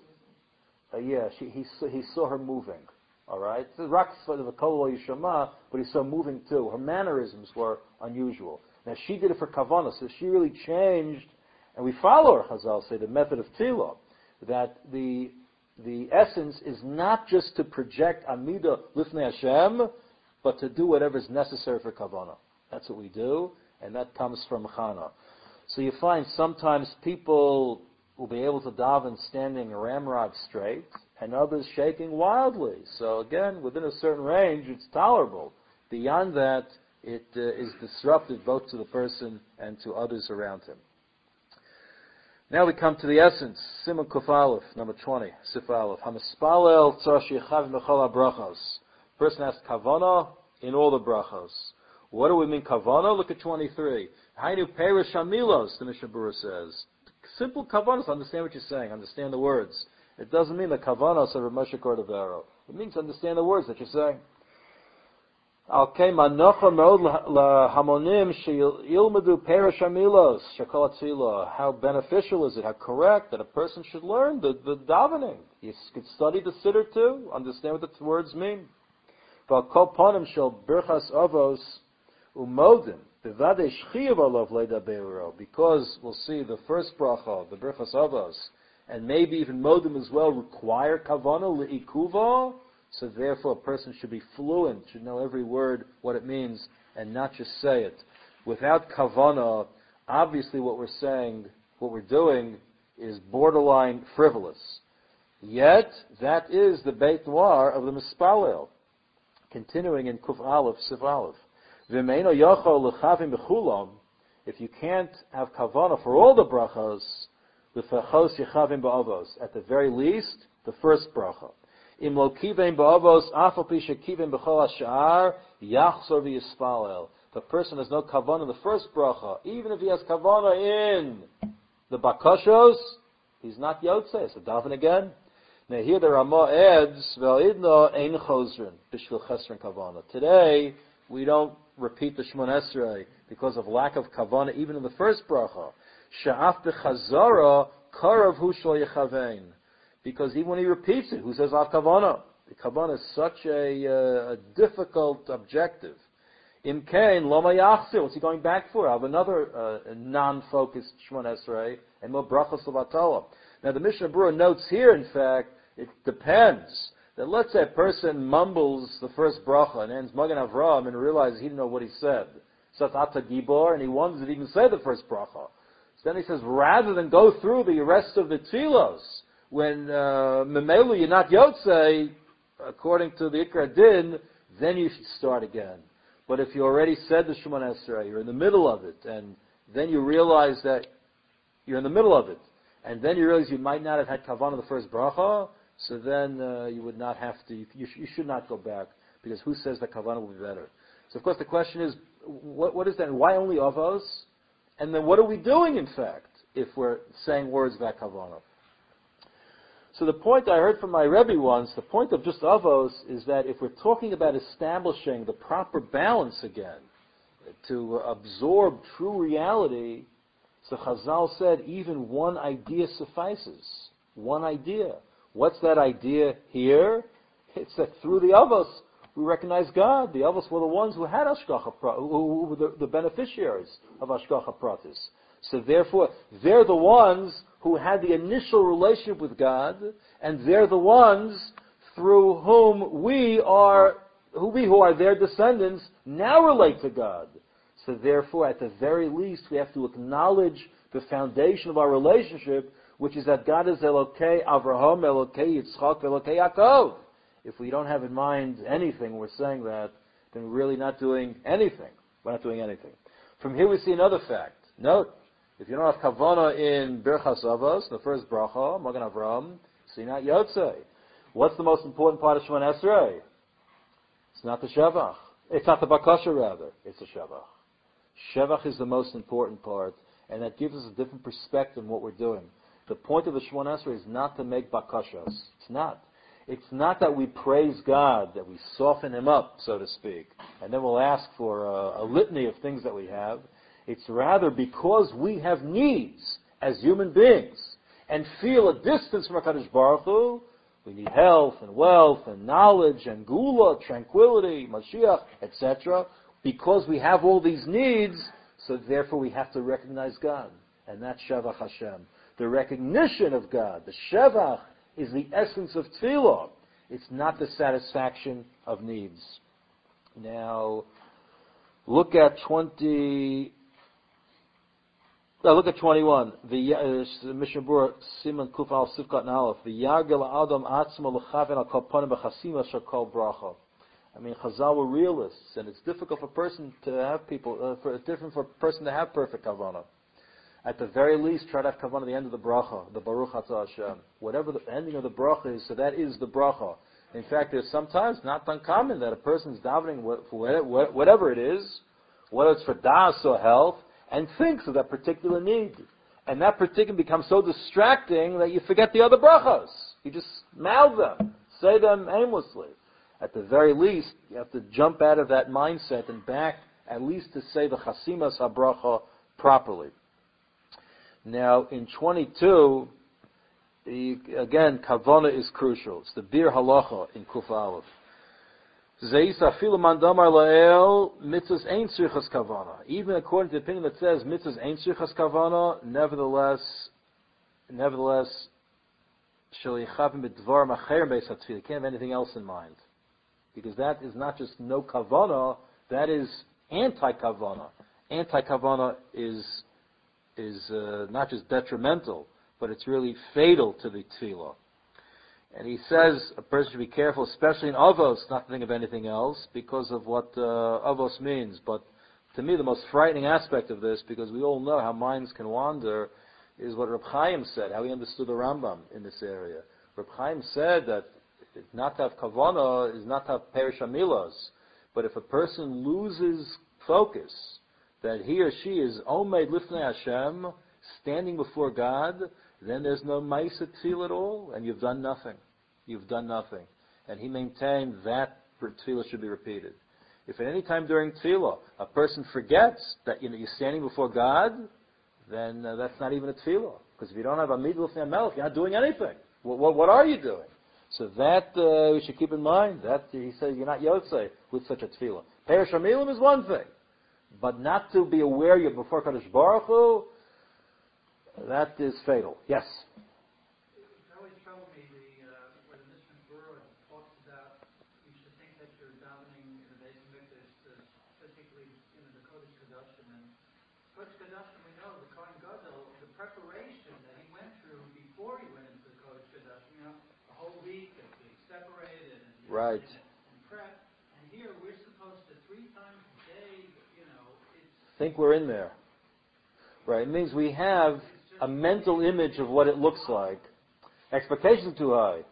He saw her moving. All right? The rocks for the Kol Yishama, but he saw moving too. Her mannerisms were unusual. Now she did it for Kavanah, so she really changed, and we follow her, Chazal say, the method of Tefillah, that the essence is not just to project Amida Lifnei Hashem, but to do whatever is necessary for Kavanah. That's what we do, and that comes from Chana. So you find sometimes people will be able to daven standing ramrod straight, and others shaking wildly. So again, within a certain range, it's tolerable. Beyond that, it is disruptive both to the person and to others around him. Now we come to the essence. Simon Kuf Aleph, number 20, Sif Aleph. Hamispalel tzar sheyichav mechol habrachos. Person has kavana in all the brachos. What do we mean kavana? Look at 23. Hainu perish hamilos, the Mishnah Berurah says. Simple kavanos, understand what you're saying, understand the words. It doesn't mean the kavanos of Moshe Cordovero. It means understand the words that you're saying. How beneficial is it? How correct that a person should learn the davening. You could study the siddur too, understand what the words mean. Because we'll see the first bracha, the Birchas Avos, and maybe even modim as well, require kavana le'ikuva. So therefore a person should be fluent, should know every word, what it means, and not just say it. Without kavana, obviously what we're saying, what we're doing, is borderline frivolous. Yet, that is the Beit Noir of the Mispalel. Continuing in Kuf Aleph, Sif Aleph. V'meino yochol lechavim b'chulam, if you can't have kavana for all the brachos, l'fachos yechavim ba'avos, at the very least, the first bracha. Im lo kivim ba'avos, afal pi shekivim b'chol ha'sha'ar, yachzor v'yispalel. If a person has no kavana in the first bracha, even if he has kavana in the bakashos, he's not yotzei, so daven again. Now here the Ramah adds, V'alidno ein chosrin, b'shvil chesron kavana. Today, we don't repeat the Shemon Esrei because of lack of kavana, even in the first bracha. Sha'af b'chazara karav hu shlo yechavein. Because even when he repeats it, who says av kavana? The kavana is such a difficult objective. Im kain lama yachzir. What's he going back for? I have another non-focused Shemon Esrei and more brachos levatala. Now the Mishnah Berurah notes here, in fact, it depends. That let's say a person mumbles the first bracha and ends Magen Avraham and realizes he didn't know what he said. So it's Ata Gibor, and he wonders if he can say the first bracha. So then he says, rather than go through the rest of the tefillos, when Memelu you're not Yotzei, according to the Ikra Din, then you should start again. But if you already said the Shemon Esrei, you're in the middle of it, and then you realize that you're in the middle of it, and then you realize you might not have had kavanah the first bracha, so then you would not have to, you should not go back, because who says that kavanah will be better? So of course the question is, what is that, and why only avos? And then what are we doing in fact, if we're saying words about kavanah? So the point I heard from my Rebbe once, the point of just avos is that if we're talking about establishing the proper balance again, to absorb true reality, so Chazal said even one idea suffices. One idea. What's that idea here? It's that through the avos we recognize God. The avos were the ones who had Hashgacha, who were the beneficiaries of Hashgacha Pratis. So therefore, they're the ones who had the initial relationship with God, and they're the ones through whom we who are their descendants now relate to God. So therefore, at the very least, we have to acknowledge the foundation of our relationship, which is that God is Elokei Avraham, Elokei Yitzchak, Elokei Yaakov. If we don't have in mind anything, we're saying that, then we're really not doing anything. We're not doing anything. From here we see another fact. Note, if you don't have kavanah in Birchas Avos, the first bracha, Magen Avraham, so you're not Yotzei. What's the most important part of Shemon Esrei? It's not the Shevach. It's not the Bakasha, rather. It's the Shevach. Shevach is the most important part, and that gives us a different perspective on what we're doing. The point of the Shemon Esrei is not to make Bakashas. It's not. It's not that we praise God, that we soften Him up, so to speak, and then we'll ask for a litany of things that we have. It's rather because we have needs as human beings and feel a distance from HaKadosh Baruch Hu. We need health and wealth and knowledge and gula, tranquility, Mashiach, etc. Because we have all these needs, so therefore we have to recognize God. And that's Shevach Hashem. The recognition of God, the Shevach, is the essence of Tefillah. It's not the satisfaction of needs. Now, look at 21. The Mishnah Berurah Siman Kuf Al Sivkat Nalef. The Yargel Adam Atzma L'Chaven Al Kalpanim B'Chasima Shakol Bracha. I mean, Chazal were realists, and it's difficult for a person to have for a person to have perfect kavanah. At the very least, try to have kavanah at the end of the bracha, the Baruch Atah Hashem. Whatever the ending of the bracha is, so that is the bracha. In fact, there's sometimes not uncommon that a person's davening for whatever it is, whether it's for das or health, and thinks of that particular need. And that particular becomes so distracting that you forget the other brachas. You just mouth them, say them aimlessly. At the very least, you have to jump out of that mindset and back at least to say the Chasimas HaBracha properly. Now, in 22, again, Kavanah is crucial. It's the Bir Halacha in Kuf Aleph. Even according to the opinion that says mitzvahs ain't tzrichas kavana, nevertheless, you can't have anything else in mind. Because that is not just no kavana, that is anti-kavana. Anti-kavana is not just detrimental, but it's really fatal to the tefillah. And he says a person should be careful, especially in avos, not to think of anything else, because of what avos means. But to me, the most frightening aspect of this, because we all know how minds can wander, is what Reb Chaim said, how he understood the Rambam in this area. Reb Chaim said that not to have kavanah is not to have perish amilos, but if a person loses focus, that he or she is omed lifnei Hashem, standing before God, then there's no ma'aseh tefillah at all, and you've done nothing. You've done nothing. And he maintained that tefillah should be repeated. If at any time during tefillah a person forgets that you're standing before God, then that's not even a tefillah. Because if you don't have a midah l'fnei melech, you're not doing anything. What are you doing? So that we should keep in mind. That he says you're not yotzei with such a tefillah. Perish Hamilim is one thing, but not to be aware you're before Kadosh Baruch Hu, that is fatal. Yes. It always troubled me when the Mishnah Berurah talks about you should think that you're davening in the Beis Hamikdash, particularly in the Kodesh Kodashim. And Kodesh Kodashim, we know the Kohen Gadol, the preparation that he went through before he went into the Kodesh Kodashim. A whole week of being separated and Right. and prep. And here we're supposed to 3 times a day. It's Think we're in there. Right. It means we have a mental image of what it looks like. Expectations too high.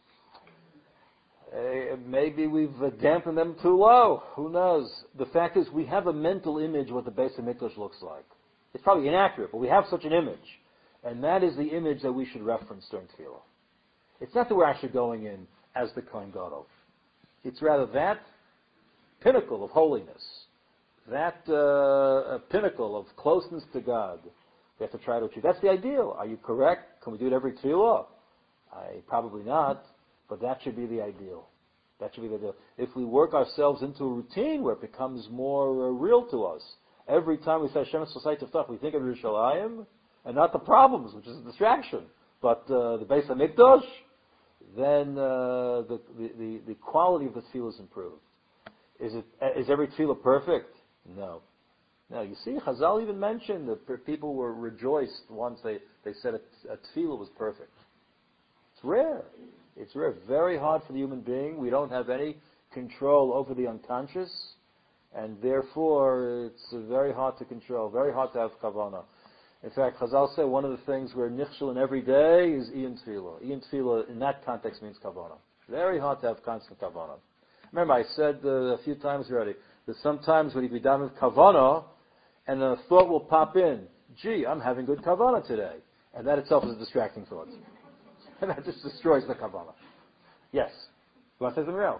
Maybe we've dampened them too low. Who knows? The fact is, we have a mental image of what the Beis Hamikdash looks like. It's probably inaccurate, but we have such an image, and that is the image that we should reference during tefillah. It's not that we're actually going in as the Kohen Gadol. It's rather that pinnacle of holiness, that pinnacle of closeness to God. We have to try to achieve. That's the ideal. Are you correct? Can we do it every tefillah? Probably not, but that should be the ideal. That should be the ideal. If we work ourselves into a routine where it becomes more real to us, every time we say Hashem Sosai Tiftach, we think of Yerushalayim, and not the problems, which is a distraction, but the Beis Hamikdash, then the quality of the tefillah is improved. Is every tefillah perfect? No. Now, you see, Chazal even mentioned that people were rejoiced once they said a tefillah was perfect. It's rare. It's rare. Very hard for the human being. We don't have any control over the unconscious, and therefore it's very hard to control, very hard to have kavanah. In fact, Chazal say one of the things we're nichshel in every day is Iyan Tefillah. Iyan Tefillah in that context means kavanah. Very hard to have constant kavanah. Remember, I said a few times already that sometimes when you be done with kavanah, and a thought will pop in, gee, I'm having good kavanah today. And that itself is a distracting thought. And that just destroys the kavanah. Yes. You want to say something else?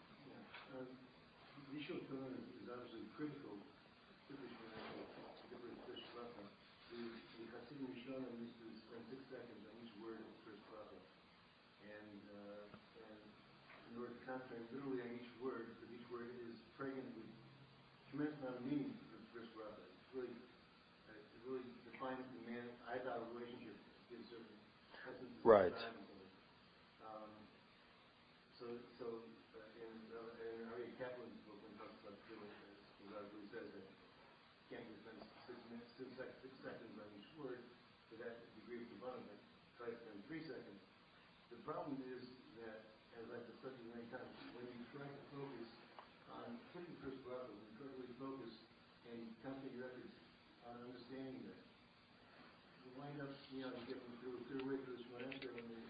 The issue of kavanah is obviously critical. The Hasidim Rishonim used to spend 6 seconds on each word of the first bracha. And in order to concentrate literally on each word, because each word is pregnant with tremendous amount of meaning for the first bracha. It really defines the man-I-thought relationship. Gives certain essence to right. time. In Ari Kaplan's book, when he talks about tefillah, he says that you can't spend 6 seconds on each word to that degree of development. Try to spend 3 seconds. The problem is that, as I've discussed many times, when you try to focus on putting the first bracha, when you try to really focus and concentrate your efforts on understanding that, you wind up, you get through a way through this one answer when the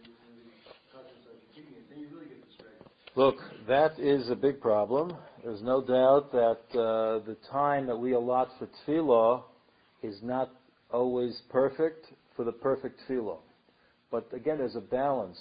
process starts repeating it, then you really get distracted. Look, that is a big problem. There's no doubt that the time that we allot for tefillah is not always perfect for the perfect tefillah. But again, there's a balance.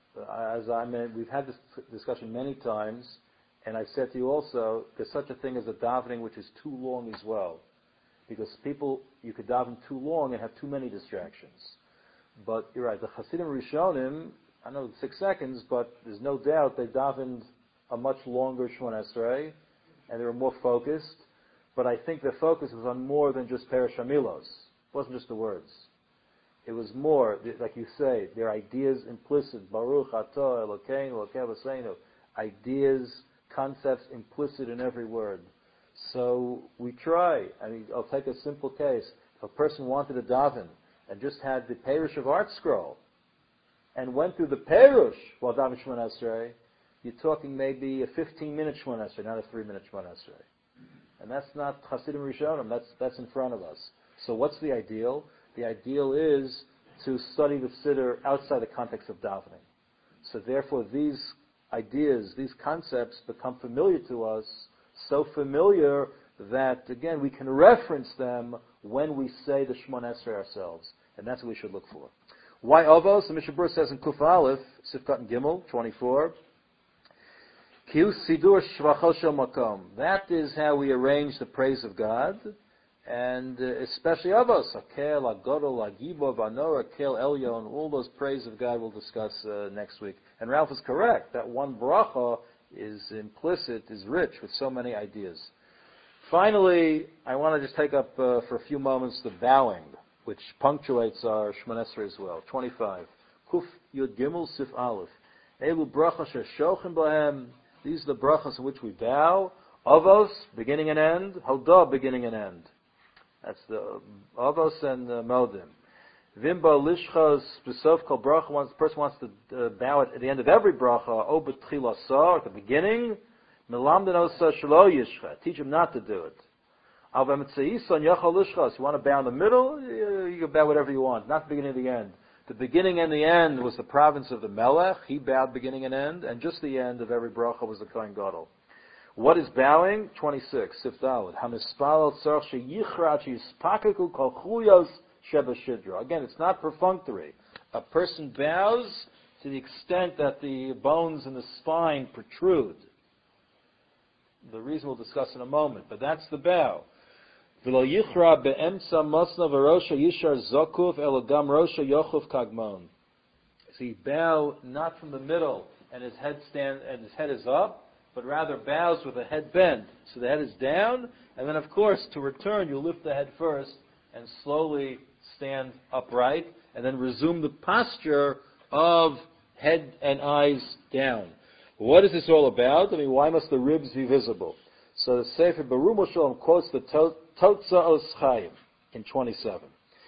We've had this discussion many times, and I said to you also, there's such a thing as a davening which is too long as well. Because you could daven too long and have too many distractions. But you're right, the Hasidim Rishonim, I know 6 seconds, but there's no doubt they davened a much longer Shemona Esrei, and they were more focused. But I think their focus was on more than just Perish Hamilos. It wasn't just the words. It was more, like you say, their ideas implicit. Baruch Atah Elokeinu Elokeinu V'Seinu. Ideas, concepts implicit in every word. So we try. I'll take a simple case. If a person wanted to daven and just had the Perush of Art Scroll and went through the Perush while davening Shemona Esrei, you're talking maybe a 15-minute Shemona Esrei, not a 3-minute Shemona Esrei. And that's not Hasidim Rishonim. That's in front of us. So what's the ideal? The ideal is to study the Siddur outside the context of davening. So therefore, these ideas, these concepts become familiar to us, so familiar that, again, we can reference them when we say the Shemona Esrei ourselves. And that's what we should look for. Why Avos? The Mishnah Berurah says in Kuf Aleph, Sifkat and Gimel, 24, Kiu Sidur Shvachol Shel Makom. That is how we arrange the praise of God. and especially Avos, Akel, Agodol, Agibor, Vanor, Akel, Elyon, all those praise of God we'll discuss next week. And Ralph is correct, that one bracha is implicit, is rich with so many ideas. Finally, I want to just take up for a few moments the bowing, which punctuates our Shemon Esrei as well. 25. Kuf Yud Gimel Sif Aleph. Elu bracha sheshochim bahem. These are the brachas in which we bow. Avos, beginning and end. Hodah, beginning and end. That's the Avos and Modim. Vimba Lishchas B'sof Kol Bracha. Once the person wants to bow at the end of every bracha, O B'tchila Sar, at the beginning. Melamden Osa Shelo Yishcha. Teach him not to do it. Al V'metzeison Yachal Lishchas. You want to bow in the middle? You can bow whatever you want. Not the beginning and the end. The beginning and the end was the province of the Melech. He bowed beginning and end. And just the end of every bracha was the Kohen Gadol. What is bowing? 26. Sif Daled. Hamispalel tzarch sheyichrat sheyispakaku kol chuyos sheba shidra. Again, it's not perfunctory. A person bows to the extent that the bones in the spine protrude. The reason we'll discuss in a moment, but that's the bow. V'lo yichra be'emtza masna v'rosha yishar zokuf elagam rosha yochuf kagmon. So you bow not from the middle and his head is up, but rather bows with the head bent. So the head is down, and then of course to return you lift the head first and slowly stand upright, and then resume the posture of head and eyes down. What is this all about? I mean, why must the ribs be visible? So the Sefer Baruch Shalom quotes the Totza Os Chaim in 27.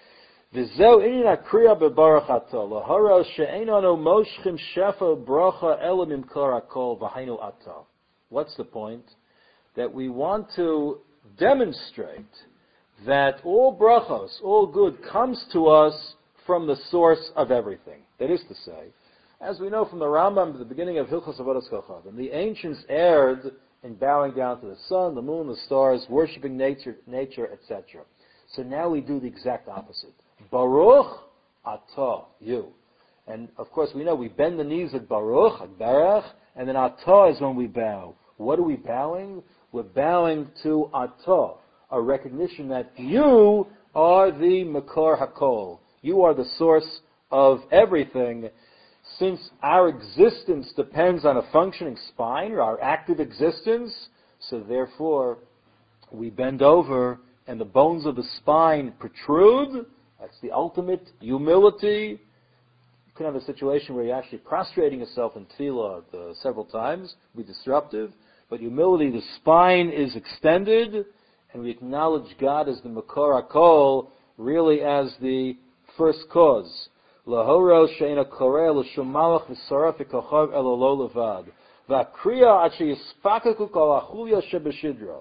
V'zeu inin akriya bebarach ato lahara she'einanu moshchim shefa bracha elamim kor hakol v'hainu ato. What's the point? That we want to demonstrate that all brachos, all good, comes to us from the source of everything. That is to say, as we know from the Rambam at the beginning of Hilchos Avodas Kochavim, the ancients erred in bowing down to the sun, the moon, the stars, worshipping nature, etc. So now we do the exact opposite. Baruch atah, you. And of course we know we bend the knees at Baruch, at Barach, and then atah is when we bow. What are we bowing? We're bowing to atah, a recognition that you are the Makor HaKol. You are the source of everything. Since our existence depends on a functioning spine, or our active existence, so therefore we bend over and the bones of the spine protrude. That's the ultimate humility. You can have a situation where you're actually prostrating yourself in tefillah several times, be disruptive, but humility, the spine is extended, and we acknowledge God as the Makor HaKol, really as the first cause. Lahoro she'ena koreh l'shum malach v'saraf v'kochav elolo levad v'akriya ad sheyispakaku kol achulya shebeshidra.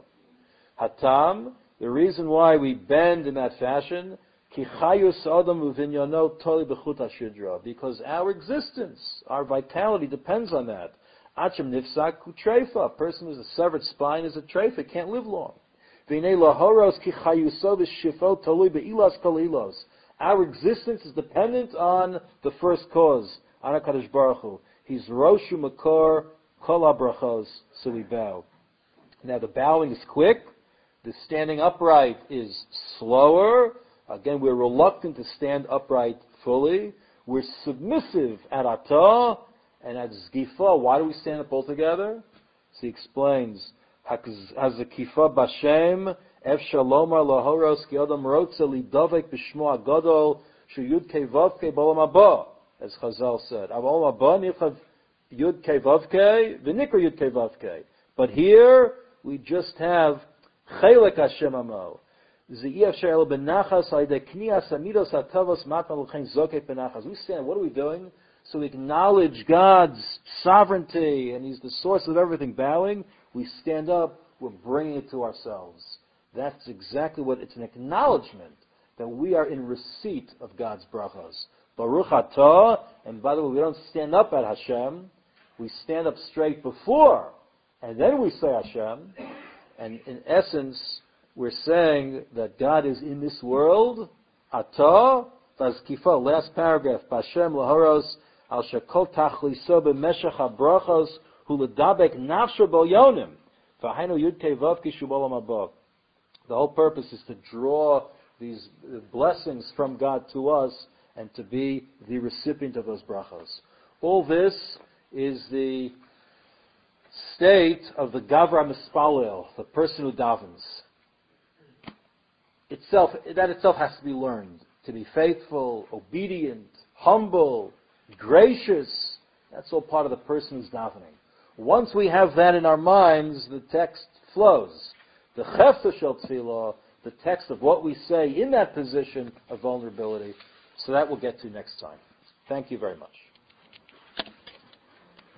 Hatam, the reason why we bend in that fashion, ki chayus adam u'vinyono toli b'chut hashidra, because our existence, our vitality depends on that. Achem nifsak utreifa, a person with a severed spine is a treifa, can't live long. V'nei lahoros ki chayuso v'shifo toli be'ilas kol ilos. Our existence is dependent on the first cause, on HaKadosh Baruch Hu. He's Roshu Makor Kol HaBrachos, so we bow. Now the bowing is quick, the standing upright is slower. Again, we're reluctant to stand upright fully. We're submissive at Atah, and at Zgifa, why do we stand up all together? So he explains, Hazakifa Bashem, Ef Shalomar Lahoros Ki Adam Rotze Lidavek B'Shmo HaGadol Shu Yud Kei Vav Kei B'Olam Haba, as Chazal said. B'Olam Haba Nichav Yud Kei Vav Kei V'Nikra Yud Kei Vav Kei. But here we just have Chelek Hashem Amo. Ze'iev She'el B'Nachas Ha'idei Knias Amidos HaTavos Matna L'Chein Zokei B'Nachas. We stand, what are we doing? So we acknowledge God's sovereignty, and He's the source of everything. Bowing, we stand up, we're bringing it to ourselves. That's exactly what, it's an acknowledgement that we are in receipt of God's brachos. Baruch atah, and by the way, we don't stand up at Hashem, we stand up straight before, and then we say Hashem, and in essence, we're saying that God is in this world, atah, tazkifa, last paragraph, Bashem lahoros, al shekol tachliso b'meshach ha-brachos, hu ledabek nafsho b'yonim, v'hainu yud kei vav ki shu b'olam haba. The whole purpose is to draw these blessings from God to us and to be the recipient of those brachos. All this is the state of the Gavra Mispalel, the person who davens. That itself has to be learned. To be faithful, obedient, humble, gracious. That's all part of the person who's davening. Once we have that in our minds, the text flows. The Chefta Shel Tefillah, the text of what we say in that position of vulnerability. So that we'll get to next time. Thank you very much.